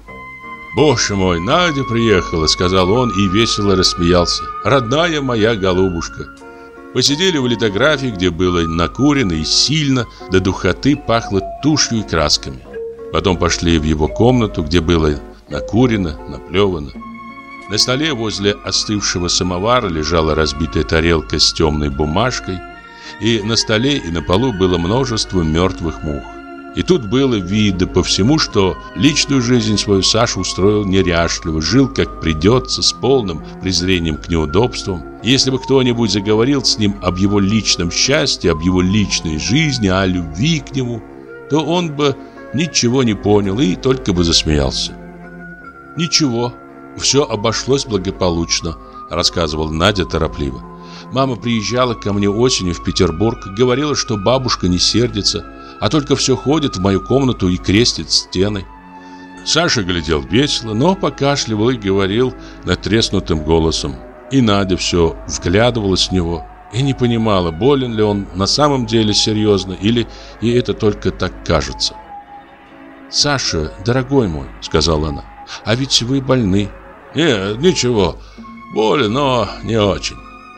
«Боже мой, Надя приехала», — сказал он и весело рассмеялся. «Родная моя голубушка». Посидели в литографии, где было накурено и сильно, до духоты пахло тушью и красками. Потом пошли в его комнату, где было накурено, наплевано. На столе возле остывшего самовара лежала разбитая тарелка с темной бумажкой, и на столе и на полу было множество мертвых мух. И тут было видно по всему, что личную жизнь свою Саша устроил неряшливо, жил как придется, с полным презрением к неудобствам. И если бы кто-нибудь заговорил с ним об его личном счастье, об его личной жизни, о любви к нему, то он бы ничего не понял и только бы засмеялся. «Ничего, все обошлось благополучно», — рассказывала Надя торопливо. «Мама приезжала ко мне осенью в Петербург, говорила, что бабушка не сердится, а только все ходит в мою комнату и крестит стены». Саша глядел весело, но покашливал и говорил надтреснутым голосом. И Надя все вглядывалась в него и не понимала, болен ли он на самом деле серьезно или ей это только так кажется. «Саша, дорогой мой», — сказала она, — «а ведь вы больны». «Нет, ничего, болен, но не очень».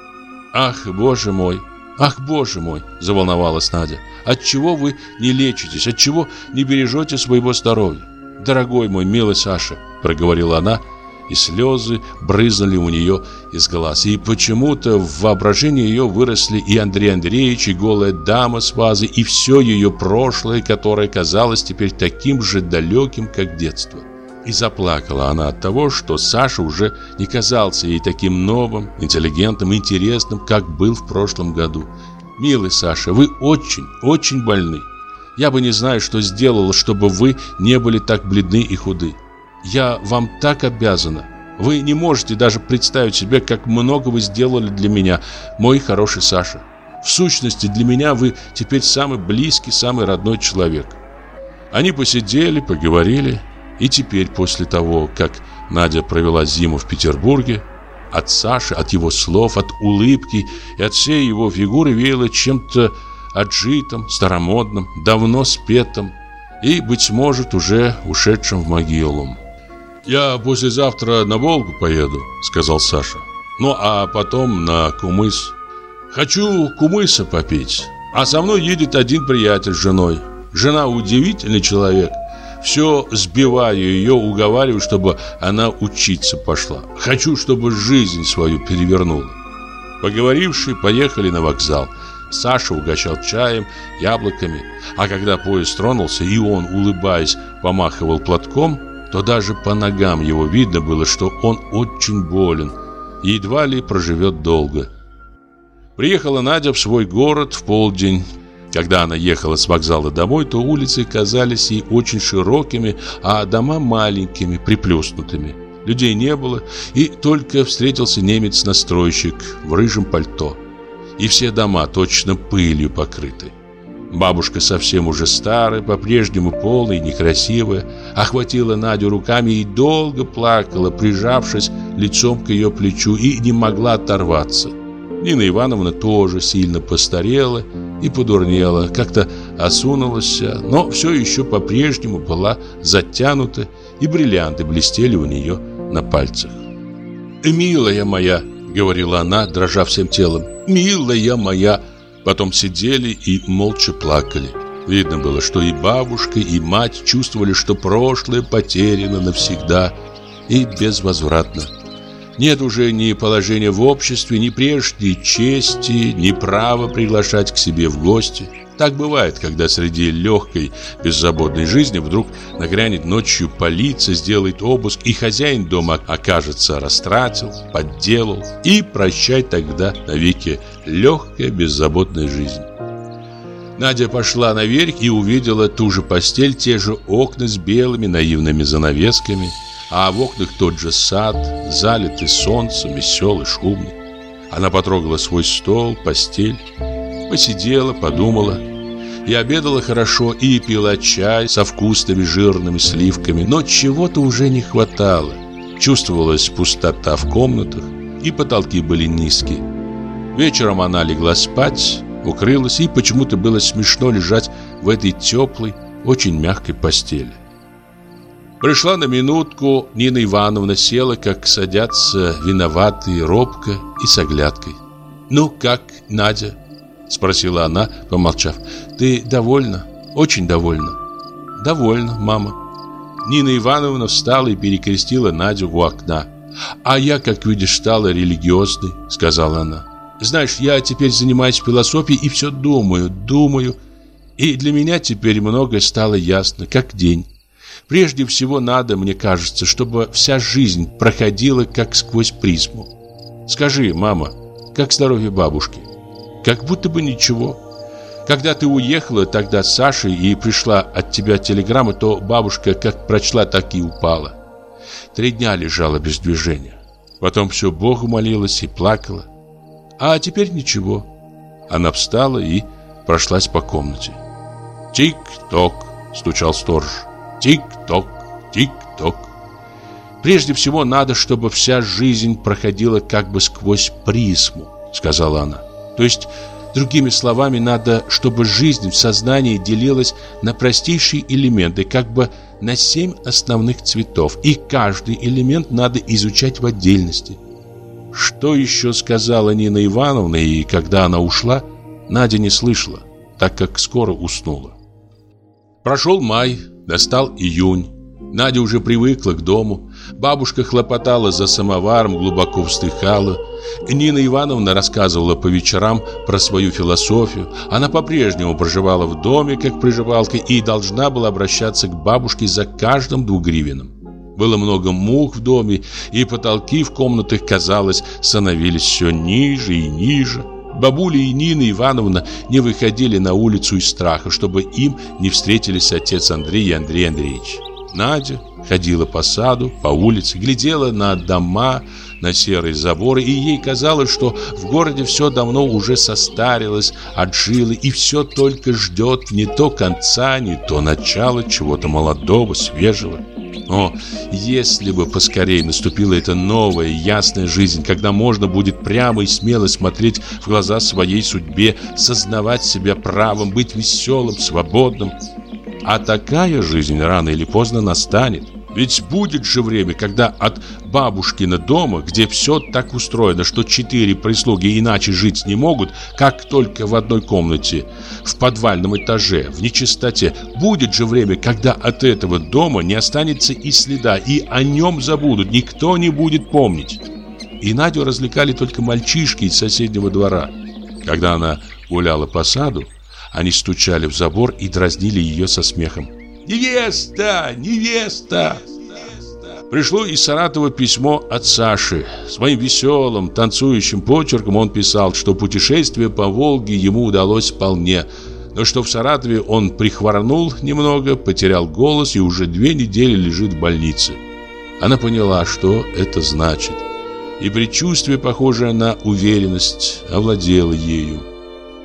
«Ах, боже мой, ах, боже мой», — заволновалась Надя. «Отчего вы не лечитесь, отчего не бережете своего здоровья? Дорогой мой, милый Саша», — проговорила она, и слезы брызнули у нее из глаз. И почему-то в воображении ее выросли и Андрей Андреевич, и голая дама с вазой, и все ее прошлое, которое казалось теперь таким же далеким, как детство. И заплакала она от того, что Саша уже не казался ей таким новым, интеллигентным, интересным, как был в прошлом году. «Милый Саша, вы очень, очень больны. Я бы не знаю, что сделала, чтобы вы не были так бледны и худы. Я вам так обязана. Вы не можете даже представить себе, как много вы сделали для меня, мой хороший Саша. В сущности, для меня вы теперь самый близкий, самый родной человек». Они посидели, поговорили. И теперь, после того, как Надя провела зиму в Петербурге, от Саши, от его слов, от улыбки и от всей его фигуры веяло чем-то отжитым, старомодным, давно спетым и, быть может, уже ушедшим в могилу. «Я послезавтра на Волгу поеду», — сказал Саша. «Ну, а потом на кумыс. Хочу кумыса попить. А со мной едет один приятель с женой. Жена удивительный человек. Все сбиваю ее, уговариваю, чтобы она учиться пошла. Хочу, чтобы жизнь свою перевернула». Поговоривши, поехали на вокзал. Саша угощал чаем, яблоками. А когда поезд тронулся, и он, улыбаясь, помахивал платком, то даже по ногам его видно было, что он очень болен и едва ли проживет долго. Приехала Надя в свой город в полдень. Когда она ехала с вокзала домой, то улицы казались ей очень широкими, а дома маленькими, приплюснутыми. Людей не было, и только встретился немец-настройщик в рыжем пальто. И все дома точно пылью покрыты. Бабушка совсем уже старая, по-прежнему полная и некрасивая, охватила Надю руками и долго плакала, прижавшись лицом к ее плечу, и не могла оторваться. Нина Ивановна тоже сильно постарела и подурнела, как-то осунулась, но все еще по-прежнему была затянута, и бриллианты блестели у нее на пальцах. «Милая моя», — говорила она, дрожа всем телом, — «милая моя». Потом сидели и молча плакали. Видно было, что и бабушка, и мать чувствовали, что прошлое потеряно навсегда и безвозвратно. Нет уже ни положения в обществе, ни прежней чести, ни права приглашать к себе в гости. Так бывает, когда среди легкой, беззаботной жизни вдруг нагрянет ночью полиция, сделает обыск, и хозяин дома, окажется, растратил, подделал, и прощай тогда навеки легкая, беззаботная жизнь. Надя пошла наверх и увидела ту же постель, те же окна с белыми наивными занавесками, а в окнах тот же сад, залитый солнцем, веселый, шумный. Она потрогала свой стол, постель, посидела, подумала и обедала хорошо, и пила чай со вкусными жирными сливками, но чего-то уже не хватало. Чувствовалась пустота в комнатах, и потолки были низкие. Вечером она легла спать, укрылась, и почему-то было смешно лежать в этой теплой, очень мягкой постели. Пришла на минутку Нина Ивановна, села, как садятся виноватые, робко и с оглядкой. «Ну, как, Надя?» — спросила она, помолчав. «Ты довольна? Очень довольна?» «Довольна, мама». Нина Ивановна встала и перекрестила Надю у окна. «А я, как видишь, стала религиозной», — сказала она. «Знаешь, я теперь занимаюсь философией и все думаю, думаю. И для меня теперь многое стало ясно, как день. Прежде всего надо, мне кажется, чтобы вся жизнь проходила как сквозь призму. Скажи, мама, как здоровье бабушки?» «Как будто бы ничего. Когда ты уехала тогда с Сашей и пришла от тебя телеграмма, то бабушка как прочла, так и упала. Три дня лежала без движения. Потом все Богу молилась и плакала. А теперь ничего». Она встала и прошлась по комнате. «Тик-ток», — стучал сторож. «Тик-ток, тик-ток». «Прежде всего надо, чтобы вся жизнь проходила как бы сквозь призму», — сказала она. «То есть, другими словами, надо, чтобы жизнь в сознании делилась на простейшие элементы, как бы на семь основных цветов, и каждый элемент надо изучать в отдельности». Что еще сказала Нина Ивановна, и когда она ушла, Надя не слышала, так как скоро уснула. Прошел май, настал июнь. Надя уже привыкла к дому. Бабушка хлопотала за самоваром, глубоко вздыхала. Нина Ивановна рассказывала по вечерам про свою философию. Она по-прежнему проживала в доме, как приживалка, и должна была обращаться к бабушке за каждым двугривенным. Было много мух в доме, и потолки в комнатах, казалось, становились все ниже и ниже. Бабуля и Нина Ивановна не выходили на улицу из страха, чтобы им не встретились отец Андрей и Андрей Андреевич. Надя ходила по саду, по улице, глядела на дома, на серые заборы, и ей казалось, что в городе все давно уже состарилось, отжило, и все только ждет не то конца, не то начала чего-то молодого, свежего. Но если бы поскорее наступила эта новая, ясная жизнь, когда можно будет прямо и смело смотреть в глаза своей судьбе, сознавать себя правым, быть веселым, свободным. А такая жизнь рано или поздно настанет. Ведь будет же время, когда от бабушкина дома, где все так устроено, что четыре прислуги иначе жить не могут, как только в одной комнате, в подвальном этаже, в нечистоте, будет же время, когда от этого дома не останется и следа, и о нем забудут, никто не будет помнить. И Надю развлекали только мальчишки из соседнего двора. Когда она гуляла по саду, они стучали в забор и дразнили ее со смехом. «Невеста! Невеста!» Пришло из Саратова письмо от Саши. Своим веселым, танцующим почерком он писал, что путешествие по Волге ему удалось вполне, но что в Саратове он прихворнул немного, потерял голос и уже две недели лежит в больнице. Она поняла, что это значит, и предчувствие, похожее на уверенность, овладело ею.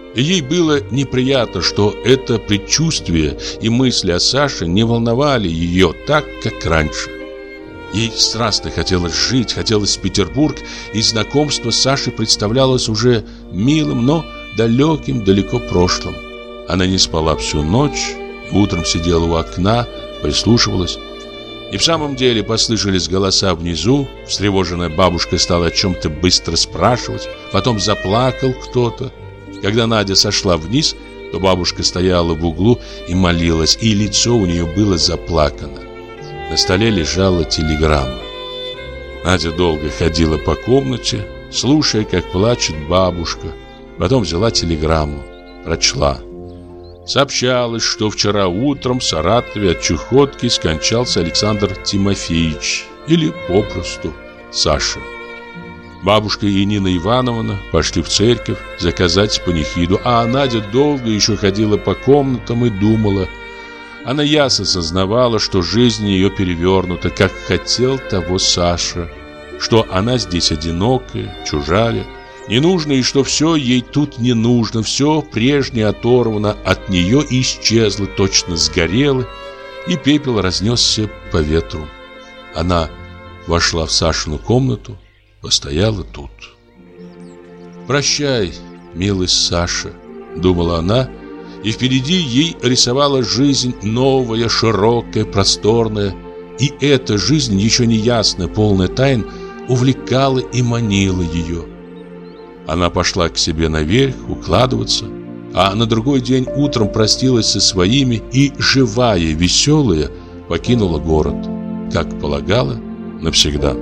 И ей было неприятно, что это предчувствие и мысли о Саше не волновали ее так, как раньше. Ей страстно хотелось жить, хотелось в Петербург, и знакомство с Сашей представлялось уже милым, но далеким, далеко прошлым. Она не спала всю ночь, утром сидела у окна, прислушивалась. И в самом деле послышались голоса внизу. Встревоженная бабушка стала о чем-то быстро спрашивать. Потом заплакал кто-то. Когда Надя сошла вниз, то бабушка стояла в углу и молилась, и лицо у нее было заплакано. На столе лежала телеграмма. Надя долго ходила по комнате, слушая, как плачет бабушка. Потом взяла телеграмму, прочла. Сообщалось, что вчера утром в Саратове от чехотки скончался Александр Тимофеевич, или попросту Саша. Бабушка и Нина Ивановна пошли в церковь заказать панихиду, а Надя долго еще ходила по комнатам и думала. Она ясно сознавала, что жизнь ее перевернута, как хотел того Саша, что она здесь одинокая, чужая, ненужная, и что все ей тут не нужно, все прежнее оторвано от нее и исчезло, точно сгорело, и пепел разнесся по ветру. Она вошла в Сашину комнату, постояла тут. «Прощай, милый Саша», — думала она, и впереди ей рисовала жизнь новая, широкая, просторная, и эта жизнь, еще не ясная, полная тайн, увлекала и манила ее. Она пошла к себе наверх укладываться, а на другой день утром простилась со своими и, живая, веселая, покинула город, как полагала, навсегда.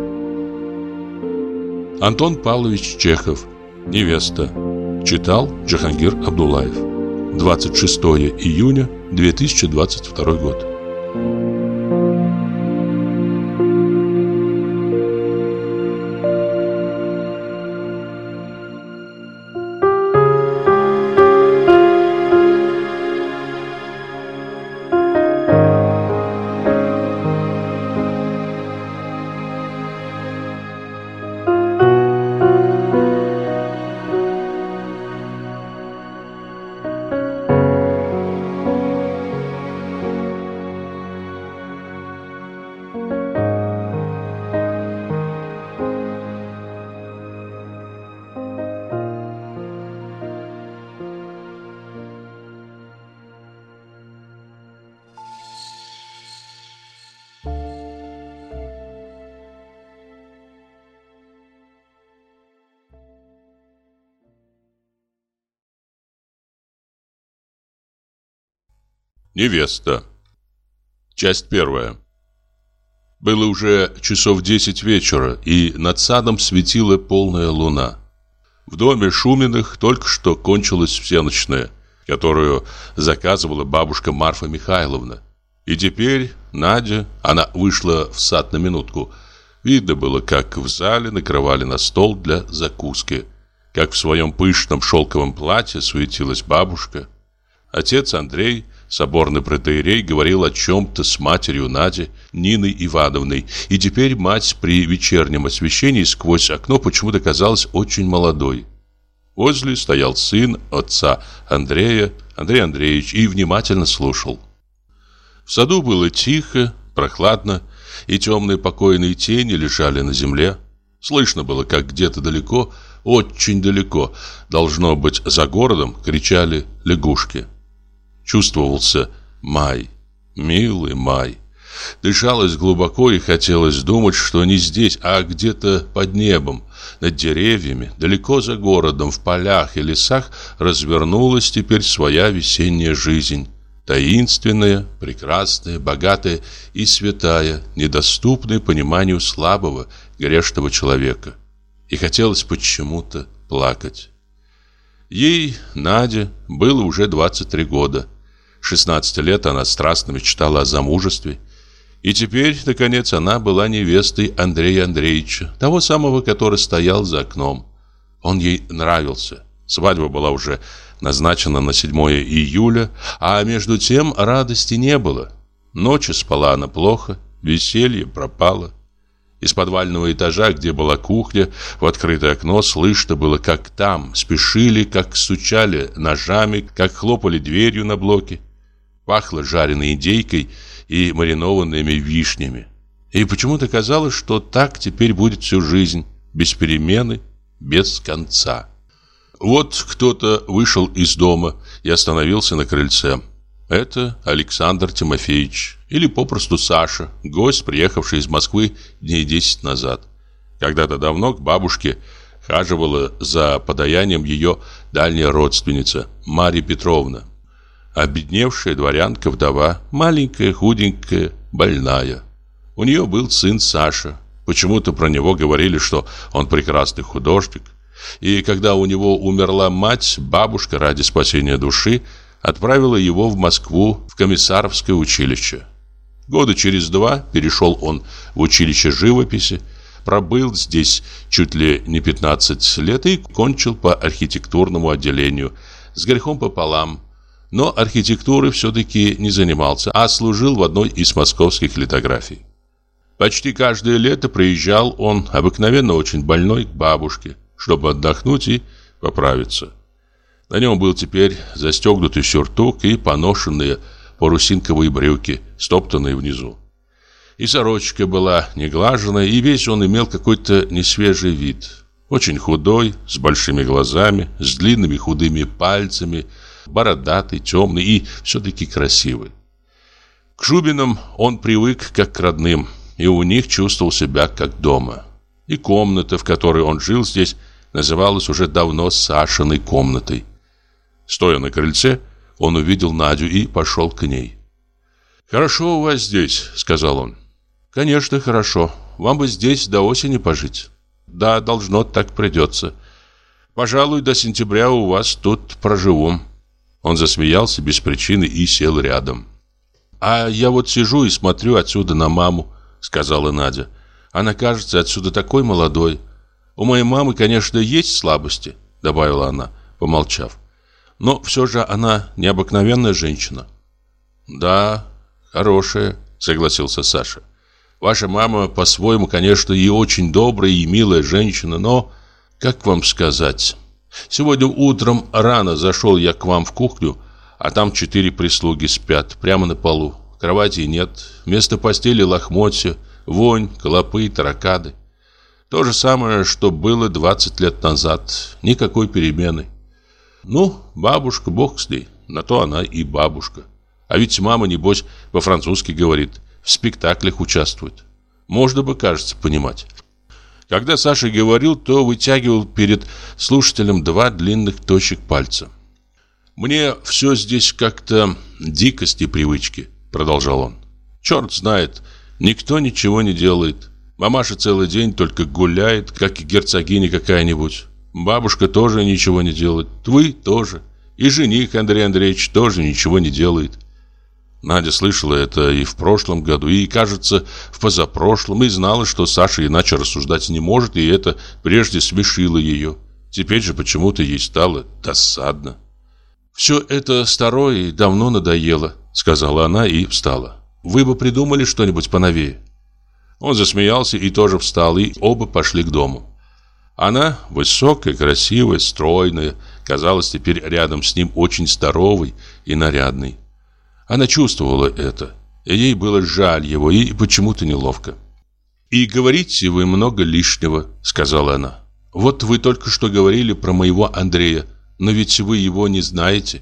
Антон Павлович Чехов. «Невеста». Читал Джахангир Абдуллаев. двадцать шестое июня две тысячи двадцать второй год. Невеста. Часть первая. Было уже часов десять вечера, и над садом светила полная луна. В доме Шуминых только что кончилась всенощная, которую заказывала бабушка Марфа Михайловна. И теперь Надя, она вышла в сад на минутку. Видно было, как в зале накрывали на стол для закуски, как в своем пышном шелковом платье суетилась бабушка. Отец Андрей, соборный протоиерей, говорил о чем-то с матерью Нади, Ниной Ивановной, и теперь мать при вечернем освещении сквозь окно почему-то казалась очень молодой. Возле стоял сын отца Андрея, Андрей Андреевич, и внимательно слушал. В саду было тихо, прохладно, и темные покойные тени лежали на земле. Слышно было, как где-то далеко, очень далеко, должно быть за городом, кричали лягушки. Чувствовался май, милый май. Дышалось глубоко и хотелось думать, что не здесь, а где-то под небом, над деревьями, далеко за городом, в полях и лесах развернулась теперь своя весенняя жизнь. Таинственная, прекрасная, богатая и святая, недоступная пониманию слабого, грешного человека. И хотелось почему-то плакать. Ей, Наде, было уже двадцать три года. шестнадцать лет она страстно мечтала о замужестве. И теперь, наконец, она была невестой Андрея Андреевича, того самого, который стоял за окном. Он ей нравился. Свадьба была уже назначена на седьмое июля, а между тем радости не было. Ночью спала она плохо, веселье пропало. Из подвального этажа, где была кухня, в открытое окно слышно было, как там спешили, как стучали ножами, как хлопали дверью на блоке. Пахло жареной индейкой и маринованными вишнями. И почему-то казалось, что так теперь будет всю жизнь, без перемены, без конца. Вот кто-то вышел из дома и остановился на крыльце. Это Александр Тимофеевич, или попросту Саша, гость, приехавший из Москвы дней десять назад. Когда-то давно к бабушке хаживала за подаянием ее дальняя родственница Марья Петровна. Обедневшая дворянка-вдова, маленькая, худенькая, больная. У нее был сын Саша. Почему-то про него говорили, что он прекрасный художник. И когда у него умерла мать, бабушка ради спасения души отправила его в Москву в комиссаровское училище. Года через два перешел он в училище живописи, пробыл здесь чуть ли не пятнадцать лет и кончил по архитектурному отделению, с грехом пополам. Но архитектурой все-таки не занимался, а служил в одной из московских литографий. Почти каждое лето приезжал он, обыкновенно очень больной, к бабушке, чтобы отдохнуть и поправиться. На нем был теперь застегнутый сюртук и поношенные парусинковые брюки, стоптанные внизу. И сорочка была неглаженная, и весь он имел какой-то несвежий вид. Очень худой, с большими глазами, с длинными худыми пальцами, бородатый, темный и все-таки красивый. К Шубиным он привык как к родным, и у них чувствовал себя как дома. И комната, в которой он жил здесь, называлась уже давно Сашиной комнатой. Стоя на крыльце, он увидел Надю и пошел к ней. «Хорошо у вас здесь», — сказал он. «Конечно, хорошо. Вам бы здесь до осени пожить». «Да, должно, так придется. Пожалуй, до сентября у вас тут проживу». Он засмеялся без причины и сел рядом. «А я вот сижу и смотрю отсюда на маму», — сказала Надя. «Она кажется отсюда такой молодой. У моей мамы, конечно, есть слабости», — добавила она, помолчав. «Но все же она необыкновенная женщина». «Да, хорошая», — согласился Саша. «Ваша мама, по-своему, конечно, и очень добрая, и милая женщина, но, как вам сказать, сегодня утром рано зашел я к вам в кухню, а там четыре прислуги спят прямо на полу. Кровати нет, вместо постели лохмотья, вонь, клопы, тараканы. То же самое, что было двадцать лет назад, никакой перемены. Ну, бабушка, бог с ней, на то она и бабушка. А ведь мама, небось, по-французски говорит, в спектаклях участвует. Можно бы, кажется, понимать». Когда Саша говорил, то вытягивал перед слушателем два длинных тощих пальца. «Мне все здесь как-то дикость и привычки», — продолжал он. «Черт знает, никто ничего не делает. Мамаша целый день только гуляет, как и герцогиня какая-нибудь. Бабушка тоже ничего не делает. Вы тоже. И жених Андрей Андреевич тоже ничего не делает». Надя слышала это и в прошлом году, и, кажется, в позапрошлом, и знала, что Саша иначе рассуждать не может, и это прежде смешило ее. Теперь же почему-то ей стало досадно. «Все это старое и давно надоело», — сказала она и встала. «Вы бы придумали что-нибудь поновее». Он засмеялся и тоже встал, и оба пошли к дому. Она, высокая, красивая, стройная, казалась теперь рядом с ним очень здоровой и нарядной. Она чувствовала это, и ей было жаль его, и почему-то неловко. «И говорите вы много лишнего», — сказала она. «Вот вы только что говорили про моего Андрея, но ведь вы его не знаете».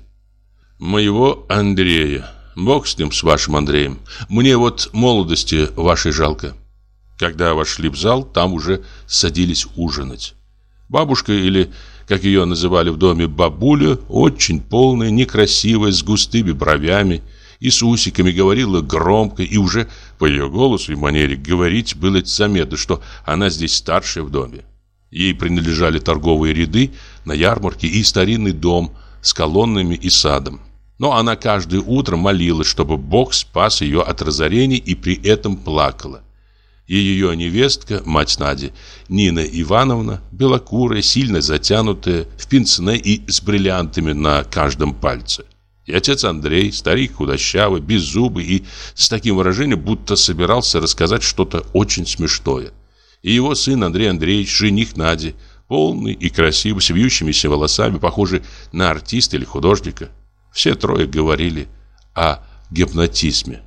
«Моего Андрея? Бог с ним, с вашим Андреем. Мне вот молодости вашей жалко». Когда вошли в зал, там уже садились ужинать. Бабушка, или, как ее называли в доме, бабуля, очень полная, некрасивая, с густыми бровями и с усиками, говорила громко, и уже по ее голосу и манере говорить было заметно, что она здесь старшая в доме. Ей принадлежали торговые ряды на ярмарке и старинный дом с колоннами и садом. Но она каждое утро молилась, чтобы Бог спас ее от разорений, и при этом плакала. И ее невестка, мать Нади, Нина Ивановна, белокурая, сильно затянутая, в пенсне и с бриллиантами на каждом пальце. И отец Андрей, старик худощавый, беззубый и с таким выражением, будто собирался рассказать что-то очень смешное. и его сын Андрей Андреевич, жених Нади, полный и красивый, с вьющимися волосами, похожий на артиста или художника. Все трое говорили о гипнотизме.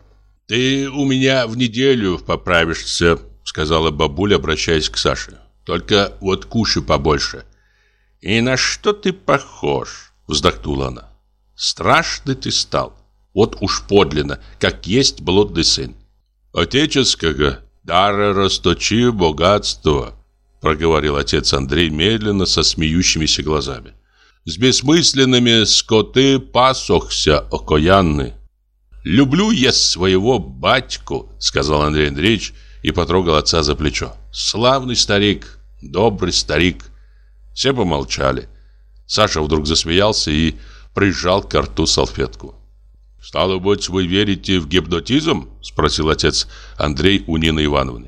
«Ты у меня в неделю поправишься», — сказала бабуля, обращаясь к Саше. «Только вот кушай побольше». «И на что ты похож?» — вздохнула она. «Страшный ты стал. Вот уж подлинно, как есть блудный сын». «Отеческого дара расточи богатство», — проговорил отец Андрей медленно, со смеющимися глазами. «С бессмысленными скоты пасохся окаянный». «Люблю я своего батьку», — сказал Андрей Андреевич и потрогал отца за плечо. «Славный старик, добрый старик». Все помолчали. Саша вдруг засмеялся и прижал к рту салфетку. «Стало быть, вы верите в гипнотизм?» — спросил отец Андрей у Нины Ивановны.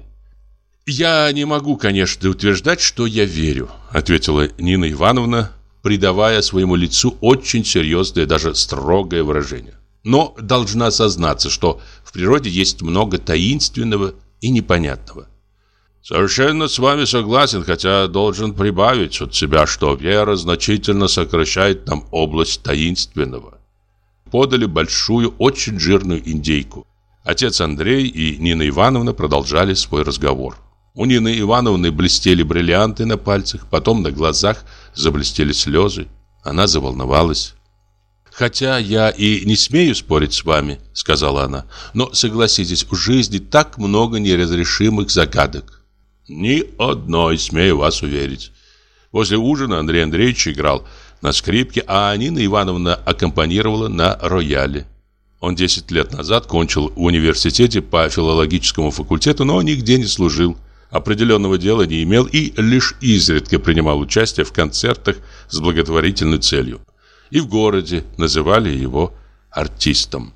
«Я не могу, конечно, утверждать, что я верю», — ответила Нина Ивановна, придавая своему лицу очень серьезное, даже строгое выражение. «Но должна сознаться, что в природе есть много таинственного и непонятного». «Совершенно с вами согласен, хотя должен прибавить от себя, что вера значительно сокращает нам область таинственного». Подали большую, очень жирную индейку. Отец Андрей и Нина Ивановна продолжали свой разговор. У Нины Ивановны блестели бриллианты на пальцах, потом на глазах заблестели слезы. Она заволновалась. «Хотя я и не смею спорить с вами», — сказала она, «но, согласитесь, в жизни так много неразрешимых загадок». «Ни одной, смею вас уверить». После ужина Андрей Андреевич играл на скрипке, а Нина Ивановна аккомпанировала на рояле. Он десять лет назад кончил в университете по филологическому факультету, но нигде не служил, определенного дела не имел и лишь изредка принимал участие в концертах с благотворительной целью. И в городе называли его артистом.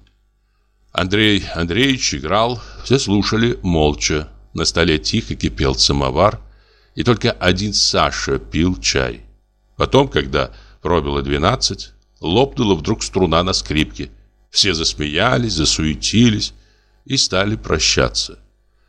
Андрей Андреевич играл, все слушали молча. На столе тихо кипел самовар, и только один Саша пил чай. Потом, когда пробило двенадцать, лопнула вдруг струна на скрипке. Все засмеялись, засуетились и стали прощаться.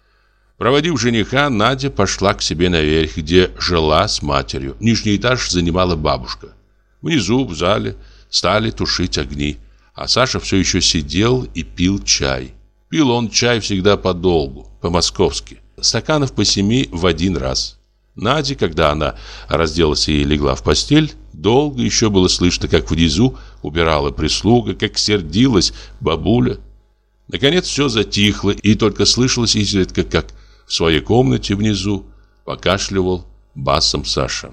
Проводив жениха, Надя пошла к себе наверх, где жила с матерью. Нижний этаж занимала бабушка. Внизу, в зале, стали тушить огни, а Саша все еще сидел и пил чай. Пил он чай всегда подолгу, по-московски, стаканов по семи в один раз. Наде, когда она разделась и легла в постель, долго еще было слышно, как внизу убирала прислуга, как сердилась бабуля. Наконец все затихло, и только слышалось изредка, как в своей комнате внизу покашливал басом Саша.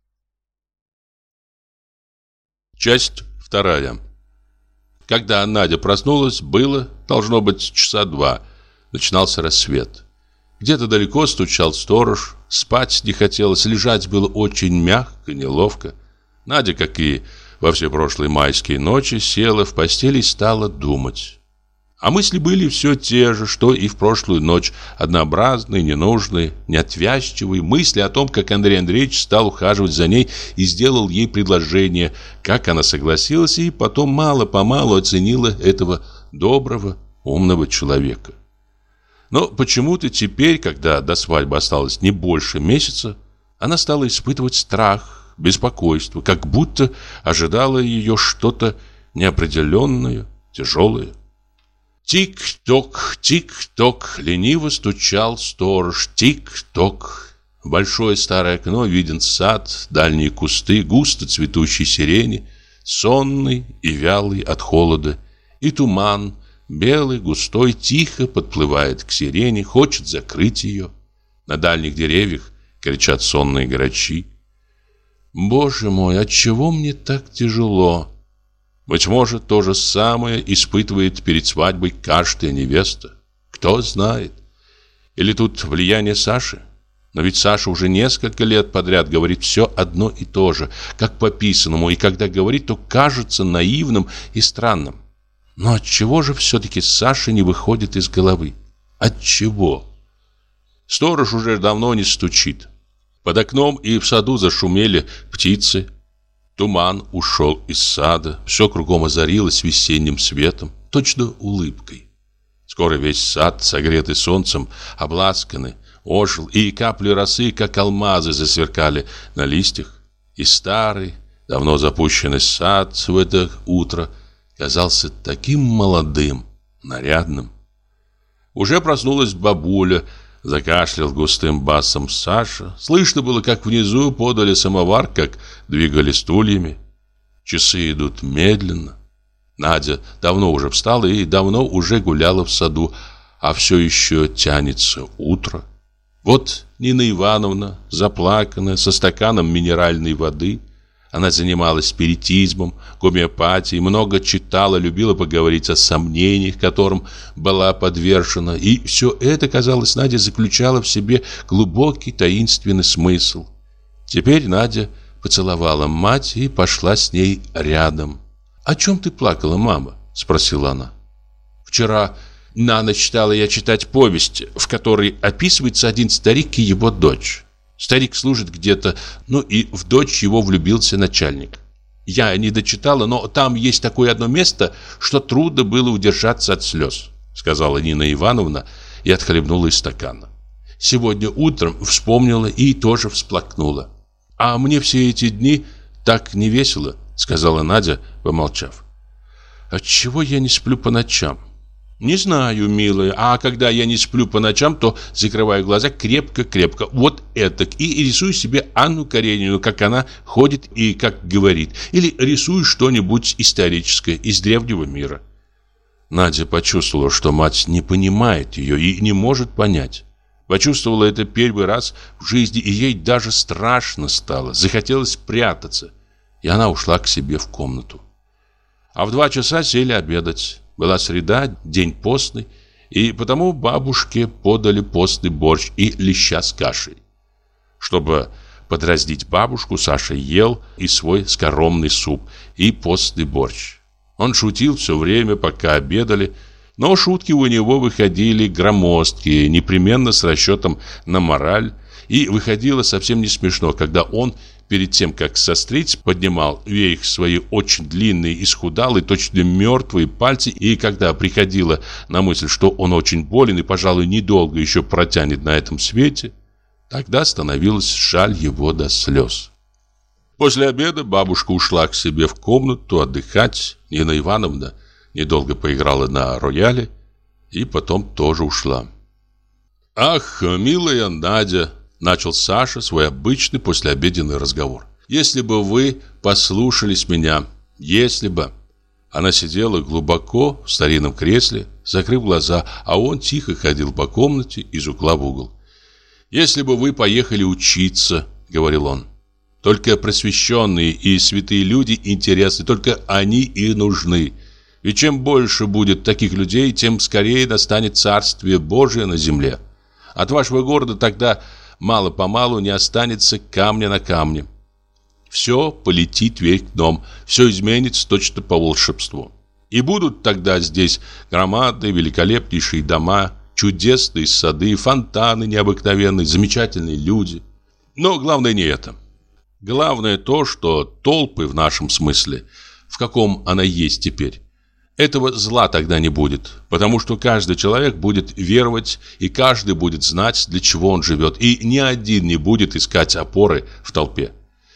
Часть вторая. Когда Надя проснулась, было, должно быть, часа два. Начинался рассвет. Где-то далеко стучал сторож. Спать не хотелось, лежать было очень мягко, неловко. Надя, как и во все прошлые майские ночи, села в постели и стала думать. А мысли были все те же, что и в прошлую ночь. Однообразные, ненужные, неотвязчивые мысли о том, как Андрей Андреевич стал ухаживать за ней и сделал ей предложение, как она согласилась и потом мало-помалу оценила этого доброго, умного человека. Но почему-то теперь, когда до свадьбы осталось не больше месяца, она стала испытывать страх, беспокойство, как будто ожидало ее что-то неопределенное, тяжелое. Тик-ток, тик-ток, лениво стучал сторож. Тик-ток. В большое старое окно виден сад, дальние кусты, густо цветущей сирени, сонный и вялый от холода, и туман, белый, густой, тихо подплывает к сирени, хочет закрыть ее. На дальних деревьях кричат сонные грачи. «Боже мой, отчего мне так тяжело?» Быть может, то же самое испытывает перед свадьбой каждая невеста. Кто знает? Или тут влияние Саши? Но ведь Саша уже несколько лет подряд говорит все одно и то же, как по писанному, и когда говорит, то кажется наивным и странным. Но отчего же все-таки Саша не выходит из головы? Отчего? Сторож уже давно не стучит. Под окном и в саду зашумели птицы. Туман ушел из сада, все кругом озарилось весенним светом, точно улыбкой. Скоро весь сад, согретый солнцем, обласканный, ожил, и капли росы, как алмазы, засверкали на листьях. И старый, давно запущенный сад в это утро казался таким молодым, нарядным. Уже проснулась бабуля, закашлял густым басом Саша. Слышно было, как внизу подали самовар, как двигали стульями. Часы идут медленно. Надя давно уже встала и давно уже гуляла в саду, а все еще тянется утро. Вот Нина Ивановна, заплаканная, со стаканом минеральной воды. Она занималась спиритизмом, гомеопатией, много читала, любила поговорить о сомнениях, которым была подвержена. И все это, казалось, Надя заключала в себе глубокий таинственный смысл. Теперь Надя поцеловала мать и пошла с ней рядом. «О чем ты плакала, мама?» – спросила она. «Вчера на ночь стала я читать повесть, в которой описывается один старик и его дочь. Старик служит где-то, ну и в дочь его влюбился начальник. Я не дочитала, но там есть такое одно место, что трудно было удержаться от слез», сказала Нина Ивановна и отхлебнула из стакана. «Сегодня утром вспомнила и тоже всплакнула. А мне все эти дни так не весело», сказала Надя, помолчав. «Отчего я не сплю по ночам?» «Не знаю, милая, а когда я не сплю по ночам, то закрываю глаза крепко-крепко, вот этак, и рисую себе Анну Каренину, как она ходит и как говорит, или рисую что-нибудь историческое из древнего мира». Надя почувствовала, что мать не понимает ее и не может понять. Почувствовала это первый раз в жизни, и ей даже страшно стало, захотелось прятаться, и она ушла к себе в комнату. А в два часа сели обедать. Была среда, день постный, и потому бабушке подали постный борщ и леща с кашей. Чтобы подразнить бабушку, Саша ел и свой скоромный суп, и постный борщ. Он шутил все время, пока обедали, но шутки у него выходили громоздкие, непременно с расчетом на мораль, и выходило совсем не смешно, когда он перед тем, как сострить, поднимал вверх свои очень длинные, исхудалые, точно мертвые пальцы, и когда приходило на мысль, что он очень болен и, пожалуй, недолго еще протянет на этом свете, тогда становилось жаль его до слез. После обеда бабушка ушла к себе в комнату отдыхать. Нина Ивановна недолго поиграла на рояле и потом тоже ушла. «Ах, милая Надя!» — начал Саша свой обычный послеобеденный разговор. «Если бы вы послушались меня, если бы...» Она сидела глубоко в старинном кресле, закрыв глаза, а он тихо ходил по комнате из угла в угол. «Если бы вы поехали учиться, — говорил он, — только просвещенные и святые люди интересны, только они и нужны. Ведь чем больше будет таких людей, тем скорее настанет Царствие Божие на земле. От вашего города тогда мало-помалу не останется камня на камне. Все полетит вверх дном, все изменится точно по волшебству. И будут тогда здесь громадные, великолепнейшие дома, чудесные сады, фонтаны необыкновенные, замечательные люди. Но главное не это. Главное то, что толпы в нашем смысле, в каком она есть теперь, этого зла тогда не будет, потому что каждый человек будет веровать, и каждый будет знать, для чего он живет, и ни один не будет искать опоры в толпе.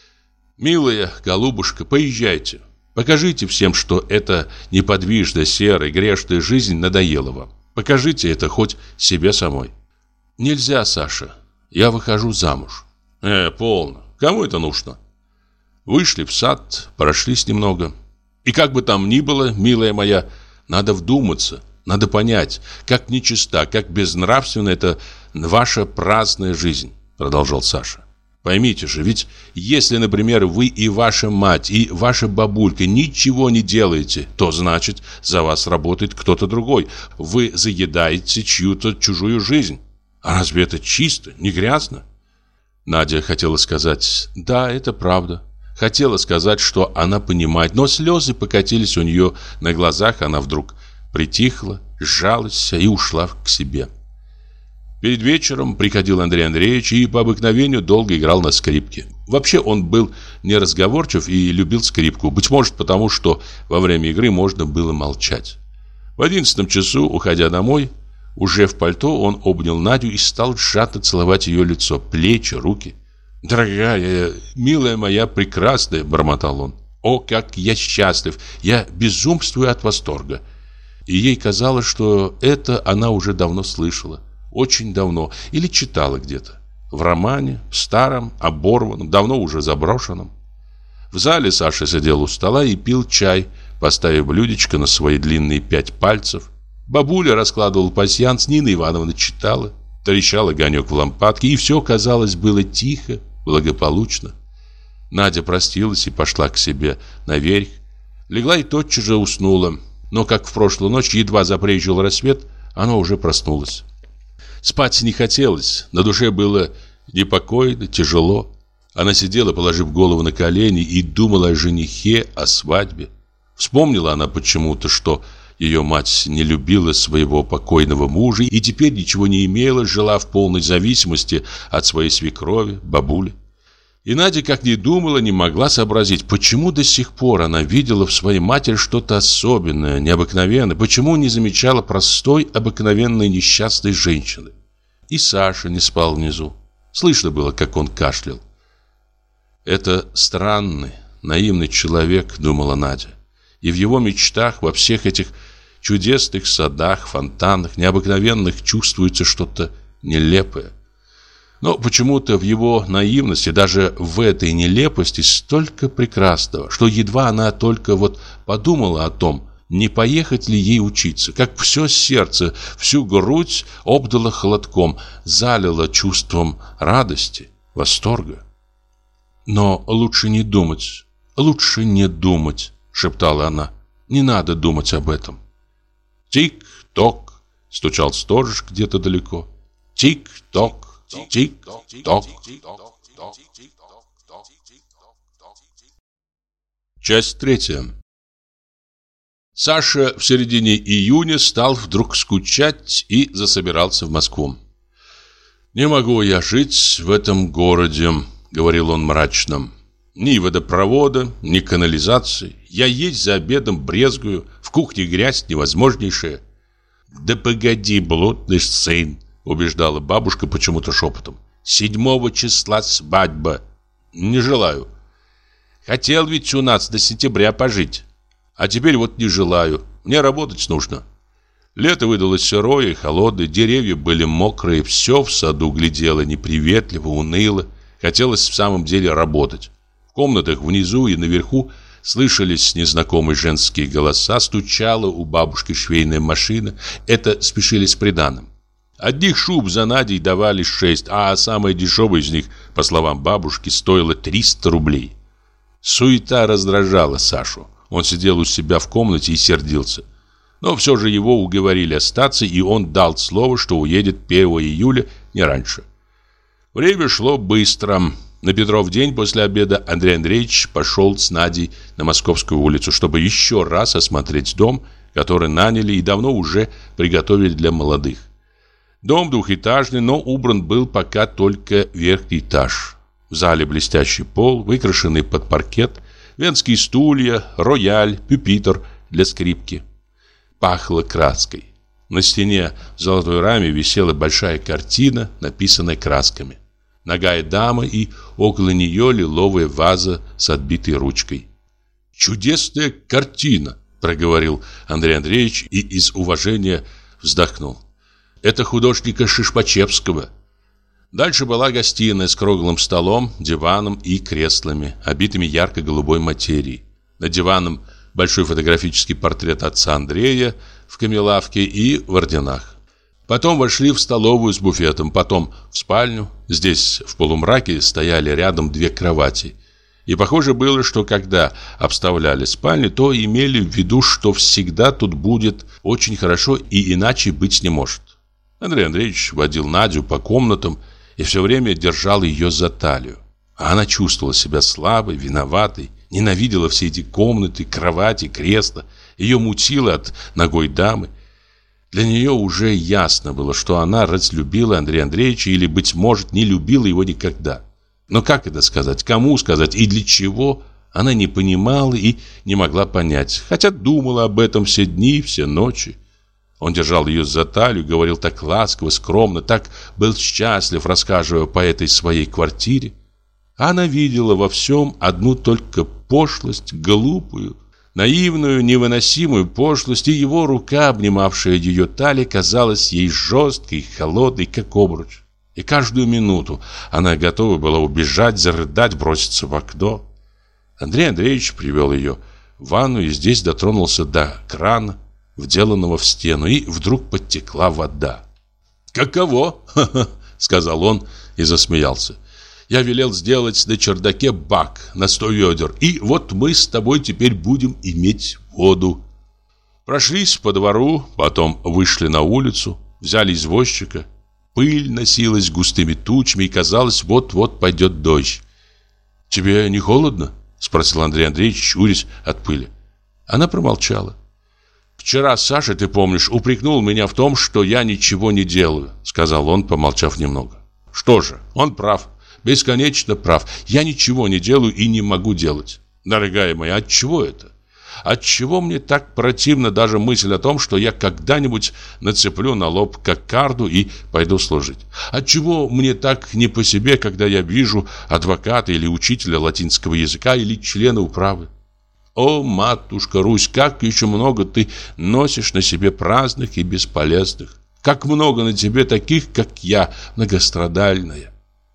Милая голубушка, поезжайте, покажите всем, что эта неподвижная, серая, грешная жизнь надоела вам. Покажите это хоть себе самой». «Нельзя, Саша, я выхожу замуж». «Э, полно, кому это нужно?» Вышли в сад, прошлись немного. «И как бы там ни было, милая моя, надо вдуматься, надо понять, как нечиста, как безнравственна эта ваша праздная жизнь», продолжал Саша. «Поймите же, ведь если, например, вы и ваша мать, и ваша бабулька ничего не делаете, то значит, за вас работает кто-то другой. Вы заедаете чью-то чужую жизнь. А разве это чисто, не грязно?» Надя хотела сказать: «Да, это правда». Хотела сказать, что она понимает, но слезы покатились у нее на глазах. Она вдруг притихла, сжалась и ушла к себе. Перед вечером приходил Андрей Андреевич и по обыкновению долго играл на скрипке. Вообще он был неразговорчив и любил скрипку, быть может потому, что во время игры можно было молчать. В одиннадцатом часу, уходя домой, Уже в пальто он обнял Надю и стал жадно целовать ее лицо, плечи, руки. «Дорогая, милая моя, прекрасная!» – бормотал он. «О, как я счастлив! Я безумствую от восторга!» И ей казалось, что это она уже давно слышала. Очень давно. Или читала где-то. В романе, старом, оборванном, давно уже заброшенном. В зале Саша сидел у стола и пил чай, поставив блюдечко на свои длинные пять пальцев. Бабуля раскладывала пасьянс, Нина Ивановна читала. Трещал огонек в лампадке, и все, казалось, было тихо, благополучно. Надя простилась и пошла к себе наверх. Легла и тотчас же уснула. Но, как в прошлую ночь, едва забрезжил рассвет, она уже проснулась. Спать не хотелось, на душе было непокойно, тяжело. Она сидела, положив голову на колени, и думала о женихе, о свадьбе. Вспомнила она почему-то, что ее мать не любила своего покойного мужа и теперь ничего не имела, жила в полной зависимости от своей свекрови, бабули. И Надя, как ни думала, не могла сообразить, почему до сих пор она видела в своей матери что-то особенное, необыкновенное, почему не замечала простой, обыкновенной несчастной женщины. И Саша не спал внизу. Слышно было, как он кашлял. «Это странный, наивный человек», — думала Надя. И в его мечтах, во всех этих чудесных садах, фонтанах, необыкновенных чувствуется что-то нелепое. Но почему-то в его наивности, даже в этой нелепости, столько прекрасного, что едва она только вот подумала о том, не поехать ли ей учиться, как все сердце, всю грудь обдало холодком, залило чувством радости, восторга. «Но лучше не думать, лучше не думать», — шептала она. «Не надо думать об этом». «Тик-ток», — стучал сторож где-то далеко. «Тик-ток». Тик-ток. Часть третья. Саша в середине июня стал вдруг скучать и засобирался в Москву. «Не могу я жить в этом городе», — говорил он мрачно. «Ни водопровода, ни канализации. Я есть за обедом брезгую, в кухне грязь невозможнейшая». «Да погоди, блудный сын», — убеждала бабушка почему-то шепотом. «Седьмого числа свадьба. Не желаю. Хотел ведь у нас до сентября пожить. А теперь вот не желаю. Мне работать нужно». Лето выдалось сырое и холодное, деревья были мокрые, все в саду глядело неприветливо, уныло. Хотелось в самом деле работать. В комнатах внизу и наверху слышались незнакомые женские голоса, стучала у бабушки швейная машина. Это спешили с приданым. Одних шуб за Надей давали шесть, а самая дешевая из них, по словам бабушки, стоила триста рублей. Суета раздражала Сашу. Он сидел у себя в комнате и сердился. Но все же его уговорили остаться, и он дал слово, что уедет первого июля, не раньше. Время шло быстро. На Петров день после обеда Андрей Андреевич пошел с Надей на Московскую улицу, чтобы еще раз осмотреть дом, который наняли и давно уже приготовили для молодых. Дом двухэтажный, но убран был пока только верхний этаж. В зале блестящий пол, выкрашенный под паркет, венские стулья, рояль, пюпитр для скрипки. Пахло краской. На стене в золотой раме висела большая картина, написанная красками. Нагая дама и около нее лиловая ваза с отбитой ручкой. «Чудесная картина», — проговорил Андрей Андреевич и из уважения вздохнул. «Это художника Шишпачевского». Дальше была гостиная с круглым столом, диваном и креслами, обитыми ярко-голубой материей. Над диваном большой фотографический портрет отца Андрея в камелавке и в орденах. Потом вошли в столовую с буфетом, потом в спальню. Здесь в полумраке стояли рядом две кровати. И похоже было, что когда обставляли спальню, то имели в виду, что всегда тут будет очень хорошо и иначе быть не может. Андрей Андреевич водил Надю по комнатам и все время держал ее за талию. А она чувствовала себя слабой, виноватой, ненавидела все эти комнаты, кровати, кресла. Ее мутило от ногой дамы. Для нее уже ясно было, что она разлюбила Андрея Андреевича или, быть может, не любила его никогда. Но как это сказать, кому сказать и для чего, она не понимала и не могла понять, хотя думала об этом все дни, все ночи. Он держал ее за талию, говорил так ласково, скромно, так был счастлив, рассказывая по этой своей квартире. Она видела во всем одну только пошлость, глупую, наивную, невыносимую пошлость, и его рука, обнимавшая ее талию, казалась ей жесткой, холодной, как обруч. И каждую минуту она готова была убежать, зарыдать, броситься в окно. Андрей Андреевич привел ее в ванну и здесь дотронулся до крана, вделанного в стену, и вдруг подтекла вода. «Каково?» — сказал он и засмеялся. «Я велел сделать на чердаке бак на сто ведер, и вот мы с тобой теперь будем иметь воду». Прошлись по двору, потом вышли на улицу, взяли извозчика. Пыль носилась густыми тучами, и казалось, вот-вот пойдет дождь. «Тебе не холодно?» — спросил Андрей Андреевич, щурясь от пыли. Она промолчала. «Вчера Саша, ты помнишь, упрекнул меня в том, что я ничего не делаю», — сказал он, помолчав немного. «Что же, он прав, бесконечно прав. Я ничего не делаю и не могу делать. Дорогая моя, отчего это? Отчего мне так противна даже мысль о том, что я когда-нибудь нацеплю на лоб кокарду и пойду служить? Отчего мне так не по себе, когда я вижу адвоката или учителя латинского языка или члена управы? О, матушка Русь, как еще много ты носишь на себе праздных и бесполезных! Как много на тебе таких, как я, многострадальная!»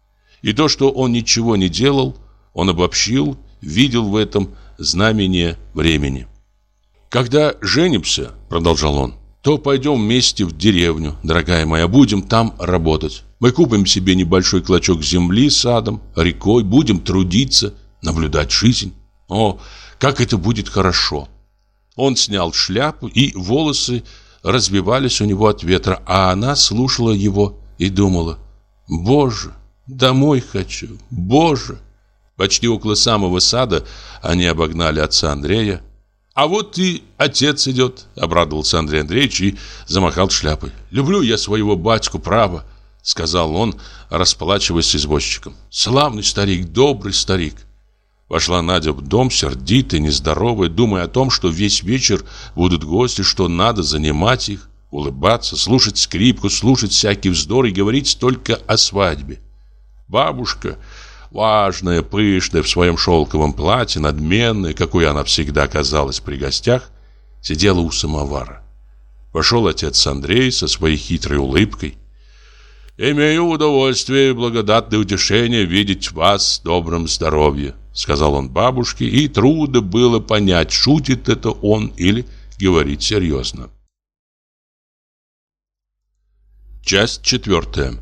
И то, что он ничего не делал, он обобщил, видел в этом знамение времени. «Когда женимся, — продолжал он, — то пойдем вместе в деревню, дорогая моя, будем там работать. Мы купим себе небольшой клочок земли с садом, рекой, будем трудиться, наблюдать жизнь. О, как это будет хорошо!» Он снял шляпу, и волосы развивались у него от ветра, а она слушала его и думала: «Боже, домой хочу, Боже!» Почти около самого сада они обогнали отца Андрея. «А вот и отец идет», — обрадовался Андрей Андреевич и замахал шляпой. «Люблю я своего батьку, право», — сказал он, расплачиваясь с извозчиком. «Славный старик, добрый старик». Вошла Надя в дом, сердитая, нездоровая, думая о том, что весь вечер будут гости, что надо занимать их, улыбаться, слушать скрипку, слушать всякий вздор и говорить только о свадьбе. Бабушка, важная, пышная, в своем шелковом платье, надменная, какой она всегда казалась при гостях, сидела у самовара. Вошел отец Андрей со своей хитрой улыбкой. «Имею удовольствие и благодатное утешение видеть вас в добром здоровье», — сказал он бабушке, и трудно было понять, шутит это он или говорит серьезно. Часть четвертая.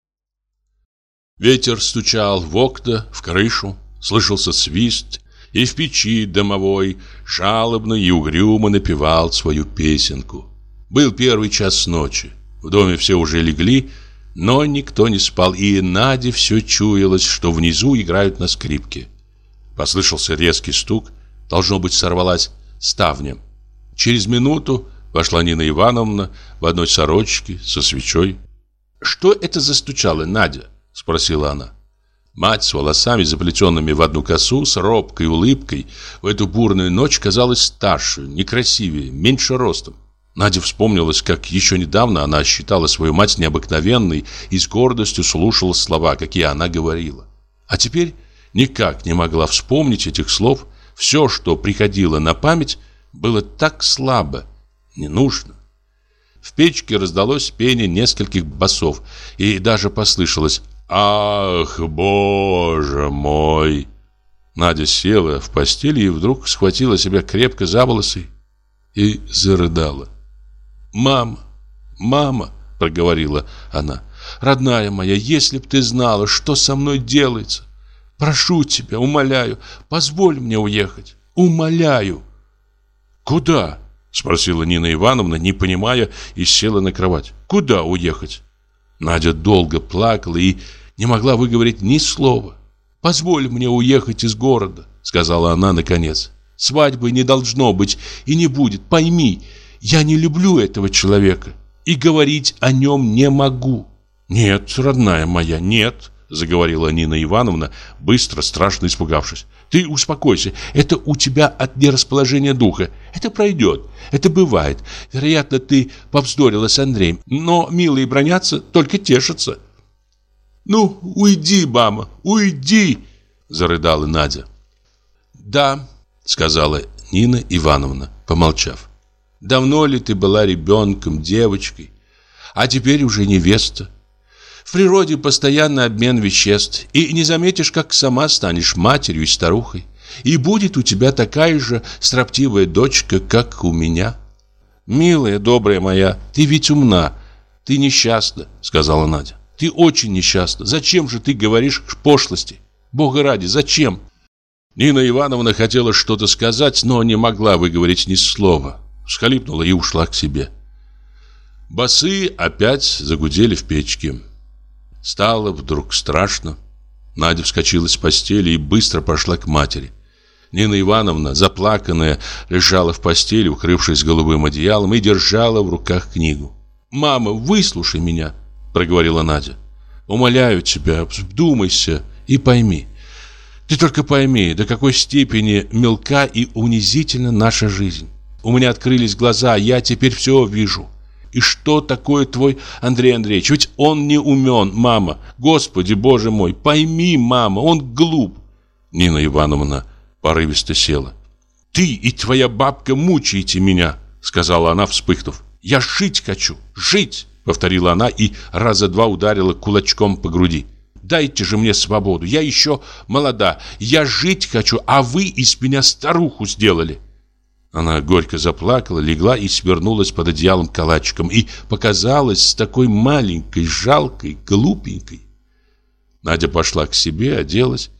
Ветер стучал в окна, в крышу, слышался свист, и в печи домовой жалобно и угрюмо напевал свою песенку. Был первый час ночи. В доме все уже легли, но никто не спал, и Наде все чуялось, что внизу играют на скрипке. Послышался резкий стук, должно быть, сорвалась ставня. Через минуту вошла Нина Ивановна в одной сорочке со свечой. «Что это застучало, Надя?» — спросила она. Мать с волосами, заплетенными в одну косу, с робкой улыбкой, в эту бурную ночь казалась старше, некрасивее, меньше ростом. Наде вспомнилось, как еще недавно она считала свою мать необыкновенной и с гордостью слушала слова, какие она говорила. А теперь никак не могла вспомнить этих слов. Все, что приходило на память, было так слабо, не нужно. В печке раздалось пение нескольких басов, и даже послышалось: «Ах, Боже мой!» Надя села в постели и вдруг схватила себя крепко за волосы и зарыдала. «Мама, мама!» — проговорила она. «Родная моя, если б ты знала, что со мной делается! Прошу тебя, умоляю, позволь мне уехать! Умоляю!» «Куда?» — спросила Нина Ивановна, не понимая, и села на кровать. «Куда уехать?» Надя долго плакала и не могла выговорить ни слова. «Позволь мне уехать из города», — сказала она наконец. «Свадьбы не должно быть и не будет, пойми. Я не люблю этого человека и говорить о нем не могу». «Нет, родная моя, нет», заговорила Нина Ивановна, быстро, страшно испугавшись. «Ты успокойся, это у тебя от нерасположения духа. Это пройдет, это бывает. Вероятно, ты повздорила с Андреем, но милые бранятся, только тешатся». «Ну, уйди, мама, уйди!» — зарыдала Надя. «Да», — сказала Нина Ивановна, помолчав. «Давно ли ты была ребенком, девочкой, а теперь уже невеста? В природе постоянный обмен веществ, и не заметишь, как сама станешь матерью и старухой. И будет у тебя такая же строптивая дочка, как у меня. Милая, добрая моя, ты ведь умна, ты несчастна», — сказала Надя. «Ты очень несчастна. Зачем же ты говоришь пошлости? Бога ради, зачем?» Нина Ивановна хотела что-то сказать, но не могла выговорить ни слова. Всхлипнула и ушла к себе. Басы опять загудели в печке. Стало вдруг страшно. Надя вскочила с постели и быстро пошла к матери. Нина Ивановна, заплаканная, лежала в постели, укрывшись голубым одеялом, и держала в руках книгу. «Мама, выслушай меня», — проговорила Надя. «Умоляю тебя, вдумайся и пойми. Ты только пойми, до какой степени мелка и унизительна наша жизнь. У меня открылись глаза, я теперь все вижу. И что такое твой Андрей Андреевич? Ведь он не умен, мама. Господи, Боже мой, пойми, мама, он глуп». Нина Ивановна порывисто села. «Ты и твоя бабка мучаете меня», — сказала она, вспыхнув. «Я жить хочу, жить», — повторила она и раза два ударила кулачком по груди. «Дайте же мне свободу, я еще молода, я жить хочу, а вы из меня старуху сделали». Она горько заплакала, легла и свернулась под одеялом калачиком и показалась такой маленькой, жалкой, глупенькой. Надя пошла к себе, оделась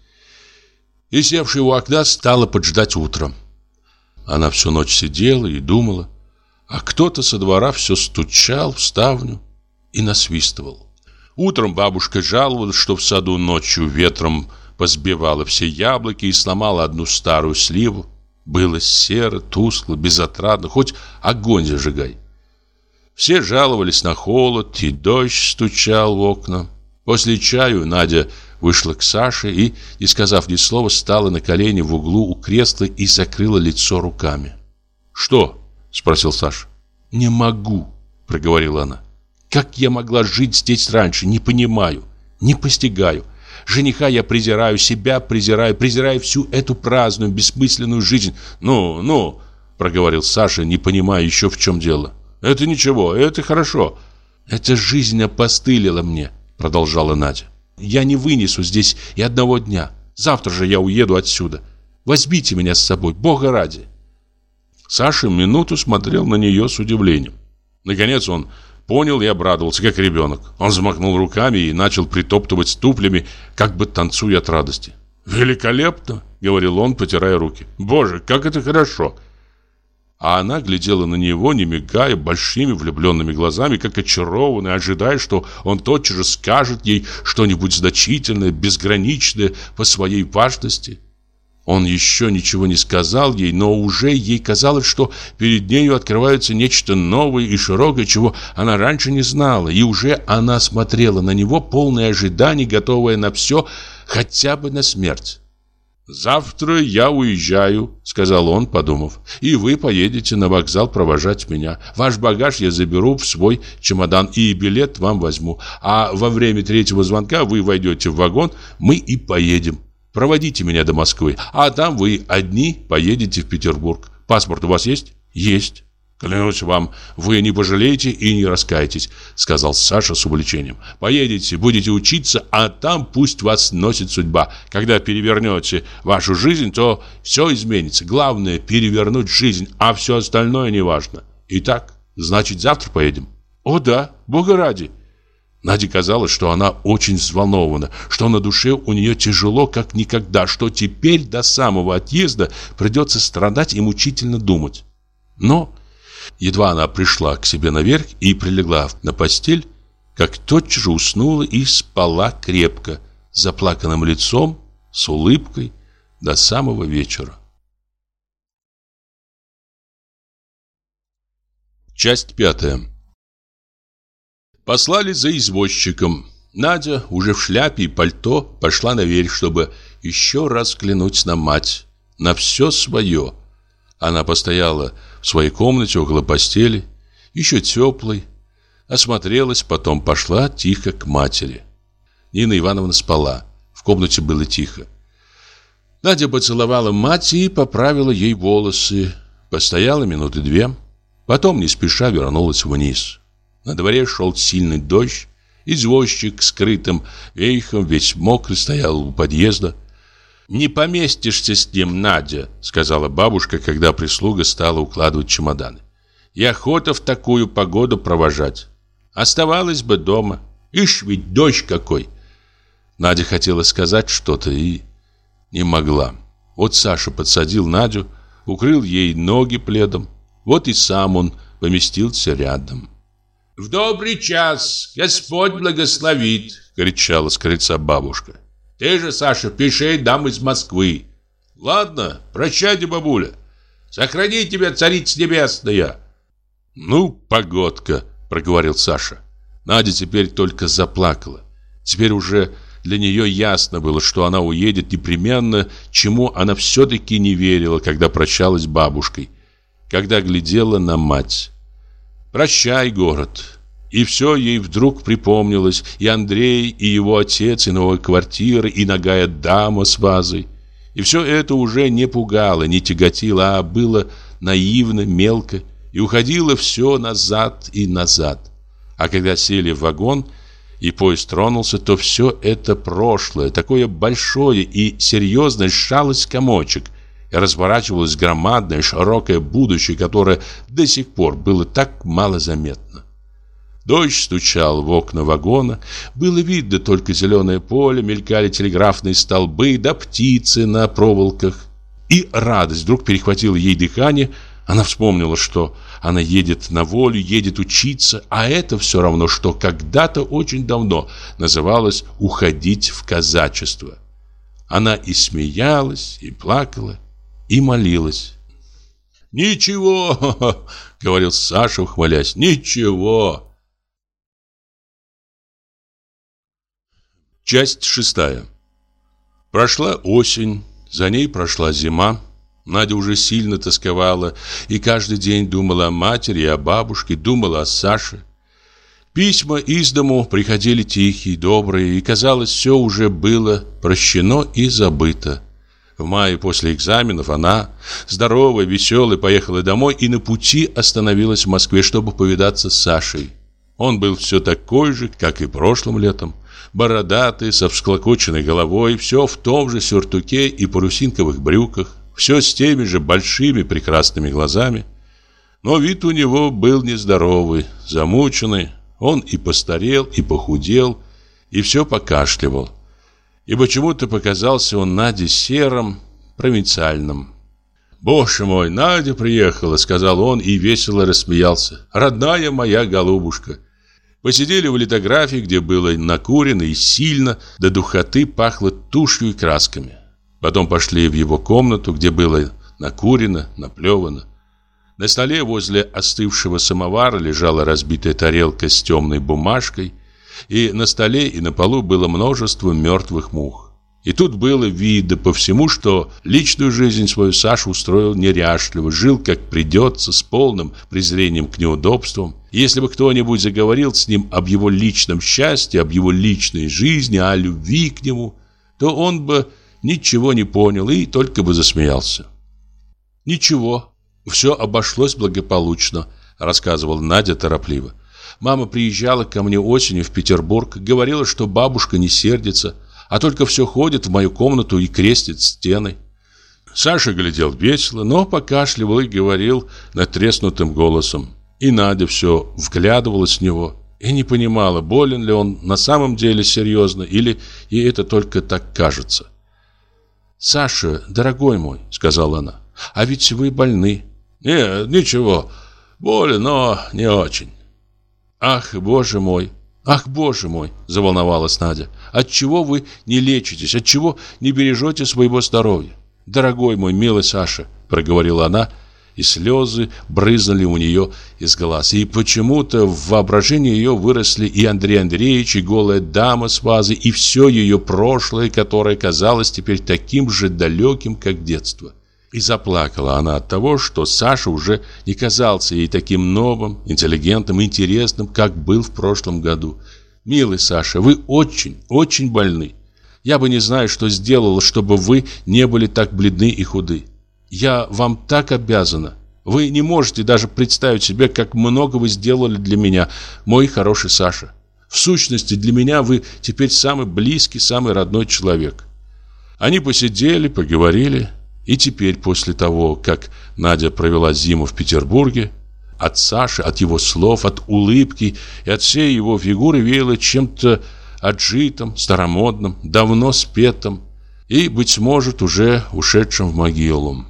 и, севши у окна, стала поджидать утра. Она всю ночь сидела и думала, а кто-то со двора все стучал в ставню и насвистывал. Утром бабушка жаловалась, что в саду ночью ветром позбивала все яблоки и сломала одну старую сливу. Было серо, тускло, безотрадно, хоть огонь зажигай. Все жаловались на холод, и дождь стучал в окна. После чаю Надя вышла к Саше и, не сказав ни слова, стала на колени в углу у кресла и закрыла лицо руками. «Что?» — спросил Саша. «Не могу», — проговорила она. «Как я могла жить здесь раньше, не понимаю, не постигаю. Жениха я презираю, себя презираю, презираю всю эту праздную, бессмысленную жизнь». «Ну, ну», — проговорил Саша, не понимая еще, в чем дело. «Это ничего, это хорошо». «Эта жизнь опостылила мне», — продолжала Надя. «Я не вынесу здесь и одного дня. Завтра же я уеду отсюда. Возьмите меня с собой, Бога ради». Саша минуту смотрел на нее с удивлением. Наконец он понял и обрадовался, как ребенок. Он взмахнул руками и начал притоптывать ступлями, как бы танцуя от радости. «Великолепно!» — говорил он, потирая руки. «Боже, как это хорошо!» А она глядела на него, не мигая, большими влюбленными глазами, как очарованная, ожидая, что он тотчас же скажет ей что-нибудь значительное, безграничное по своей важности. Он еще ничего не сказал ей, но уже ей казалось, что перед нею открывается нечто новое и широкое, чего она раньше не знала, и уже она смотрела на него, полное ожиданий, готовая на все, хотя бы на смерть. «Завтра я уезжаю», — сказал он, подумав, «и вы поедете на вокзал провожать меня. Ваш багаж я заберу в свой чемодан и билет вам возьму, а во время третьего звонка вы войдете в вагон, мы и поедем. Проводите меня до Москвы, а там вы одни поедете в Петербург. Паспорт у вас есть?» «Есть». «Клянусь вам, вы не пожалеете и не раскаетесь», — сказал Саша с увлечением. «Поедете, будете учиться, а там пусть вас носит судьба. Когда перевернете вашу жизнь, то все изменится. Главное — перевернуть жизнь, а все остальное не важно. Итак, значит, завтра поедем?» «О да, Бога ради». Наде казалось, что она очень взволнована, что на душе у нее тяжело, как никогда, что теперь до самого отъезда придется страдать и мучительно думать. Но едва она пришла к себе наверх и прилегла на постель, как тотчас же уснула и спала крепко, с заплаканным лицом, с улыбкой до самого вечера. Часть пятая. Послали за извозчиком. Надя, уже в шляпе и пальто, пошла наверх, чтобы еще раз взглянуть на мать, на все свое. Она постояла в своей комнате около постели, еще теплой, осмотрелась, потом пошла тихо к матери. Нина Ивановна спала, в комнате было тихо. Надя поцеловала мать и поправила ей волосы, постояла минуты две, потом не спеша вернулась вниз. На дворе шел сильный дождь, извозчик с крытым вейхом, весь мокрый, стоял у подъезда. «Не поместишься с ним, Надя», — сказала бабушка, когда прислуга стала укладывать чемоданы. «И охота в такую погоду провожать. Оставалась бы дома. Ишь, ведь дождь какой!» Надя хотела сказать что-то и не могла. Вот Саша подсадил Надю, укрыл ей ноги пледом. Вот и сам он поместился рядом. «В добрый час! Господь благословит!» — кричала с крыльца бабушка. «Ты же, Саша, пиши нам из Москвы!» «Ладно, прощайте, бабуля! Сохрани тебя, царица небесная!» «Ну, погодка!» — проговорил Саша. Надя теперь только заплакала. Теперь уже для нее ясно было, что она уедет непременно, чему она все-таки не верила, когда прощалась с бабушкой, когда глядела на мать. «Прощай, город!» И все ей вдруг припомнилось: и Андрей, и его отец, и новая квартира, и нагая дама с вазой. И все это уже не пугало, не тяготило, а было наивно, мелко, и уходило все назад и назад. А когда сели в вагон, и поезд тронулся, то все это прошлое, такое большое и серьезное, сжалось в комочек, и разворачивалось громадное, широкое будущее, которое до сих пор было так мало заметно. Дождь стучал в окна вагона, было видно только зеленое поле, мелькали телеграфные столбы, да птицы на проволоках. И радость вдруг перехватила ей дыхание. Она вспомнила, что она едет на волю, едет учиться, а это все равно, что когда-то очень давно называлось «уходить в казачество». Она и смеялась, и плакала, и молилась. «Ничего», — говорил Саша, ухмыляясь, — «ничего». Часть шестая. Прошла осень, за ней прошла зима. Надя уже сильно тосковала и каждый день думала о матери и о бабушке, думала о Саше. Письма из дому приходили тихие, добрые, и, казалось, все уже было прощено и забыто. В мае после экзаменов она, здоровая, веселая, поехала домой и на пути остановилась в Москве, чтобы повидаться с Сашей. Он был все такой же, как и прошлым летом. Бородатый, со всклокоченной головой, все в том же сюртуке и парусинковых брюках, все с теми же большими прекрасными глазами. Но вид у него был нездоровый, замученный. Он и постарел, и похудел, и все покашливал. И почему-то показался он Наде серым, провинциальным. «Боже мой, Надя приехала», — сказал он и весело рассмеялся. «Родная моя голубушка». Посидели в литографии, где было накурено и сильно, до духоты пахло тушью и красками. Потом пошли в его комнату, где было накурено, наплевано. На столе возле остывшего самовара лежала разбитая тарелка с темной бумажкой, и на столе и на полу было множество мертвых мух. И тут было видно по всему, что личную жизнь свою Саша устроил неряшливо, жил как придется, с полным презрением к неудобствам. И если бы кто-нибудь заговорил с ним об его личном счастье, об его личной жизни, о любви к нему, то он бы ничего не понял и только бы засмеялся. «Ничего, все обошлось благополучно», — рассказывала Надя торопливо. «Мама приезжала ко мне осенью в Петербург, говорила, что бабушка не сердится, а только все ходит в мою комнату и крестит стены». Саша глядел весело, но покашливал и говорил надтреснутым голосом. И Надя все вглядывалась в него и не понимала, болен ли он на самом деле серьезно или ей это только так кажется. «Саша, дорогой мой», — сказала она, — «а ведь вы больны». «Нет, ничего, болен, но не очень». «Ах, боже мой, ах, боже мой», — заволновалась Надя, — «отчего вы не лечитесь, отчего не бережете своего здоровья?» «Дорогой мой, милый Саша», — проговорила она и слезы брызнули у нее из глаз. И почему-то в воображении ее выросли и Андрей Андреевич, и голая дама с вазой, и все ее прошлое, которое казалось теперь таким же далеким, как детство. И заплакала она от того, что Саша уже не казался ей таким новым, интеллигентным, интересным, как был в прошлом году. «Милый Саша, вы очень, очень больны. Я бы не знаю, что сделала, чтобы вы не были так бледны и худы. Я вам так обязана. Вы не можете даже представить себе, как много вы сделали для меня, мой хороший Саша. В сущности, для меня вы теперь самый близкий, самый родной человек». Они посидели, поговорили. И теперь, после того, как Надя провела зиму в Петербурге, от Саши, от его слов, от улыбки и от всей его фигуры веяло чем-то отжитым, старомодным, давно спетым и, быть может, уже ушедшим в могилу.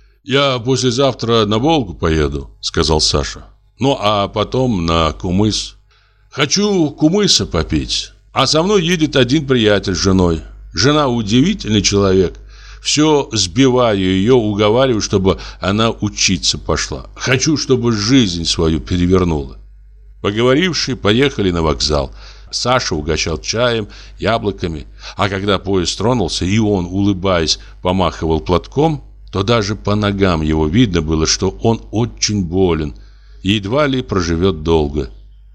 «Я послезавтра на Волгу поеду», — сказал Саша. «Ну, а потом на Кумыс. Хочу кумыса попить. А со мной едет один приятель с женой. Жена удивительный человек. Все сбиваю ее, уговариваю, чтобы она учиться пошла. Хочу, чтобы жизнь свою перевернула». Поговорившие, поехали на вокзал. Саша угощал чаем, яблоками. А когда поезд тронулся, и он, улыбаясь, помахивал платком, то даже по ногам его видно было, что он очень болен и едва ли проживет долго.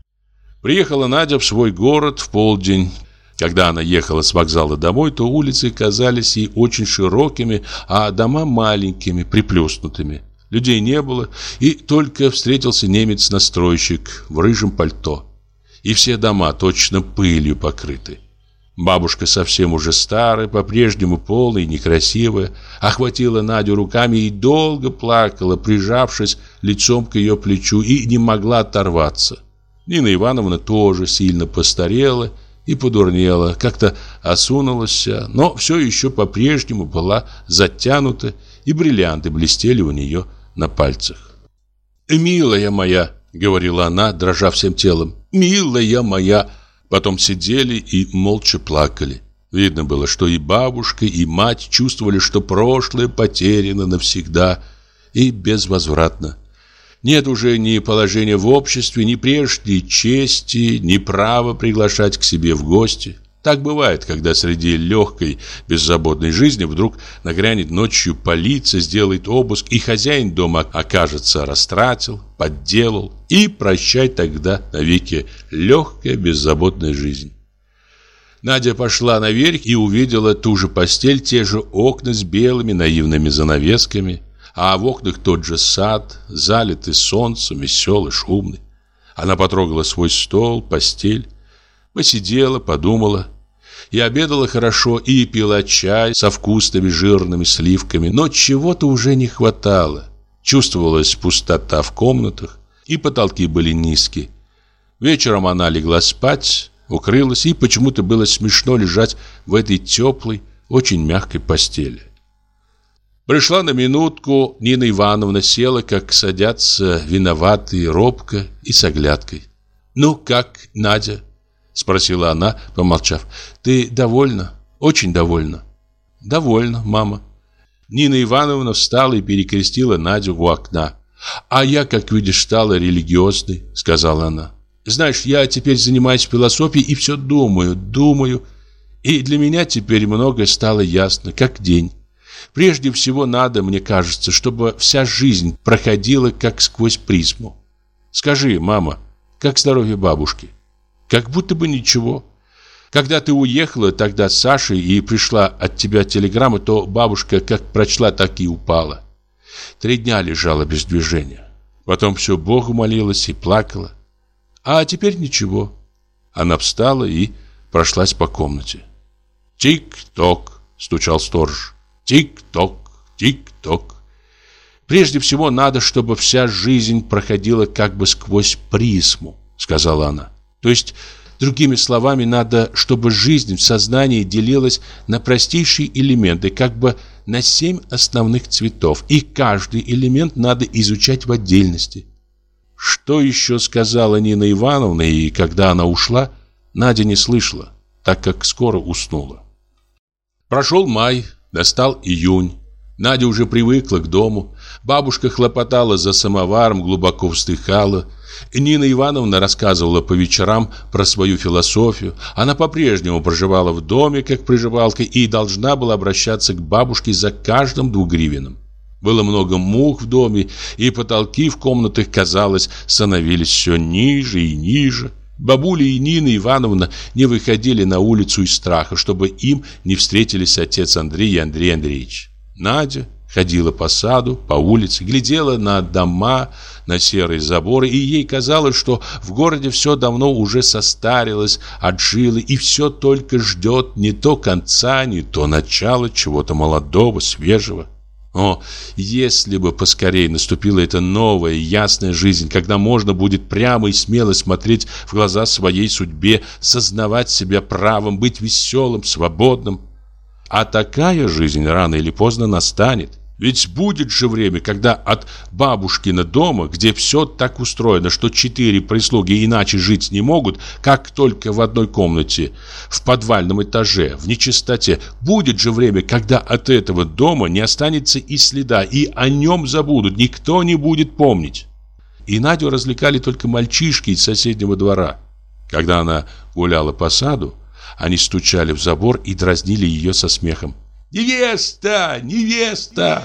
Приехала Надя в свой город в полдень. Когда она ехала с вокзала домой, то улицы казались ей очень широкими, а дома маленькими, приплюснутыми. Людей не было, и только встретился немец-настройщик в рыжем пальто. И все дома точно пылью покрыты. Бабушка, совсем уже старая, по-прежнему полная и некрасивая, охватила Надю руками и долго плакала, прижавшись лицом к ее плечу, и не могла оторваться. Нина Ивановна тоже сильно постарела и подурнела, как-то осунулась, но все еще по-прежнему была затянута, и бриллианты блестели у нее на пальцах. «Милая моя», — говорила она, дрожа всем телом, — «милая моя». Потом сидели и молча плакали. Видно было, что и бабушка, и мать чувствовали, что прошлое потеряно навсегда и безвозвратно. Нет уже ни положения в обществе, ни прежней чести, ни права приглашать к себе в гости. Так бывает, когда среди легкой, беззаботной жизни вдруг нагрянет ночью полиция, сделает обыск, и хозяин дома, окажется, растратил, подделал, и прощай тогда навеки легкая, беззаботная жизнь. Надя пошла наверх и увидела ту же постель, те же окна с белыми наивными занавесками, а в окнах тот же сад, залитый солнцем, веселый, шумный. Она потрогала свой стол, постель, посидела, подумала и обедала хорошо, и пила чай со вкусными жирными сливками, но чего-то уже не хватало. Чувствовалась пустота в комнатах, и потолки были низкие. Вечером она легла спать, укрылась, и почему-то было смешно лежать в этой теплой, очень мягкой постели. Пришла на минутку Нина Ивановна, села, как садятся виноватые, робко и с оглядкой. «Ну, как, Надя?» — спросила она, помолчав. «Ты довольна? Очень довольна?» «Довольна, мама». Нина Ивановна встала и перекрестила Надю у окна. «А я, как видишь, стала религиозной», — сказала она. «Знаешь, я теперь занимаюсь философией и все думаю, думаю. И для меня теперь многое стало ясно, как день. Прежде всего надо, мне кажется, чтобы вся жизнь проходила как сквозь призму. Скажи, мама, как здоровье бабушки?» «Как будто бы ничего. Когда ты уехала тогда с Сашей и пришла от тебя телеграмма, то бабушка как прочла, так и упала. Три дня лежала без движения. Потом все Богу молилась и плакала. А теперь ничего». Она встала и прошлась по комнате. «Тик-ток», — стучал сторож. «Тик-ток, тик-ток». «Прежде всего надо, чтобы вся жизнь проходила как бы сквозь призму», — сказала она. «То есть, другими словами, надо, чтобы жизнь в сознании делилась на простейшие элементы, как бы на семь основных цветов, и каждый элемент надо изучать в отдельности». Что еще сказала Нина Ивановна, и когда она ушла, Надя не слышала, так как скоро уснула. Прошел май, настал июнь. Надя уже привыкла к дому. Бабушка хлопотала за самоваром, глубоко вздыхала. Нина Ивановна рассказывала по вечерам про свою философию. Она по-прежнему проживала в доме, как приживалка, и должна была обращаться к бабушке за каждым двугривенным. Было много мух в доме, и потолки в комнатах, казалось, становились все ниже и ниже. Бабуля и Нина Ивановна не выходили на улицу из страха, чтобы им не встретились отец Андрей и Андрей Андреевич. Надя ходила по саду, по улице, глядела на дома, на серые заборы, и ей казалось, что в городе все давно уже состарилось, отжило, и все только ждет не то конца, не то начала чего-то молодого, свежего. О, если бы поскорее наступила эта новая, ясная жизнь, когда можно будет прямо и смело смотреть в глаза своей судьбе, сознавать себя правым, быть веселым, свободным. А такая жизнь рано или поздно настанет. Ведь будет же время, когда от бабушкина дома, где все так устроено, что четыре прислуги иначе жить не могут, как только в одной комнате, в подвальном этаже, в нечистоте, будет же время, когда от этого дома не останется и следа, и о нем забудут, никто не будет помнить. И Надю развлекали только мальчишки из соседнего двора. Когда она гуляла по саду, они стучали в забор и дразнили ее со смехом. «Невеста! Невеста!»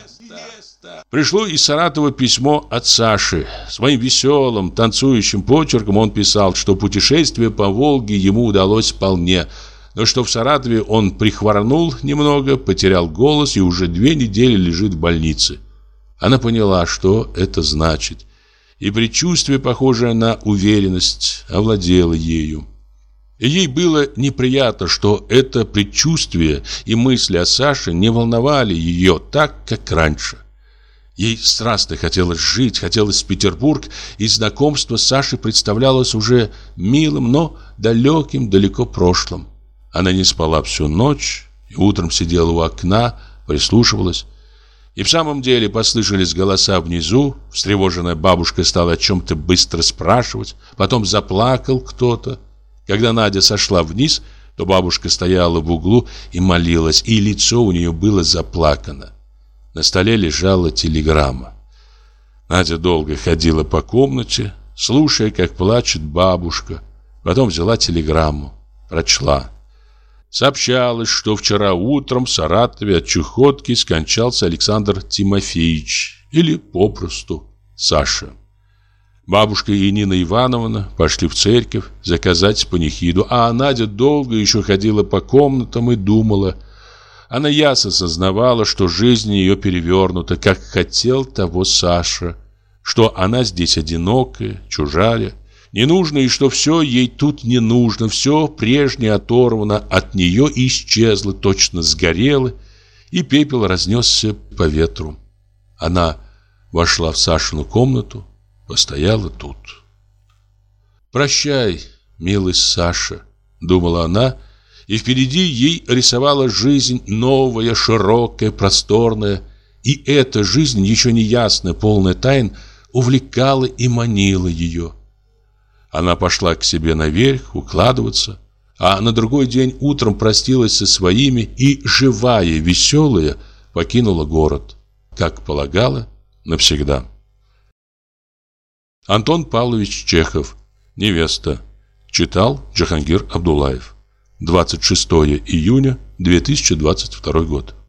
Пришло из Саратова письмо от Саши. Своим веселым, танцующим почерком он писал, что путешествие по Волге ему удалось вполне, но что в Саратове он прихворнул немного, потерял голос и уже две недели лежит в больнице. Она поняла, что это значит, и предчувствие, похожее на уверенность, овладело ею. И ей было неприятно, что это предчувствие и мысли о Саше не волновали ее так, как раньше. Ей страстно хотелось жить, хотелось в Петербург, и знакомство с Сашей представлялось уже милым, но далеким, далеко прошлым. Она не спала всю ночь и утром сидела у окна, прислушивалась. И в самом деле послышались голоса внизу, встревоженная бабушка стала о чем-то быстро спрашивать, потом заплакал кто-то. Когда Надя сошла вниз, то бабушка стояла в углу и молилась, и лицо у нее было заплакано. На столе лежала телеграмма. Надя долго ходила по комнате, слушая, как плачет бабушка. Потом взяла телеграмму, прочла. Сообщалось, что вчера утром в Саратове от чахотки скончался Александр Тимофеевич, или попросту Саша. Бабушка и Нина Ивановна пошли в церковь заказать панихиду, а Надя долго еще ходила по комнатам и думала. Она ясно сознавала, что жизнь ее перевернута, как хотел того Саша, что она здесь одинокая, чужая, ненужная, и что все ей тут не нужно, все прежнее оторвано от нее и исчезло, точно сгорело, и пепел разнесся по ветру. Она вошла в Сашину комнату, постояла тут. «Прощай, милый Саша», — думала она, и впереди ей рисовала жизнь новая, широкая, просторная, и эта жизнь, еще не ясная, полная тайн, увлекала и манила ее. Она пошла к себе наверх укладываться, а на другой день утром простилась со своими и, живая, веселая, покинула город, как полагала, навсегда. Антон Павлович Чехов. «Невеста». Читал Джахангир Абдуллаев. двадцать шестое июня две тысячи двадцать второй год.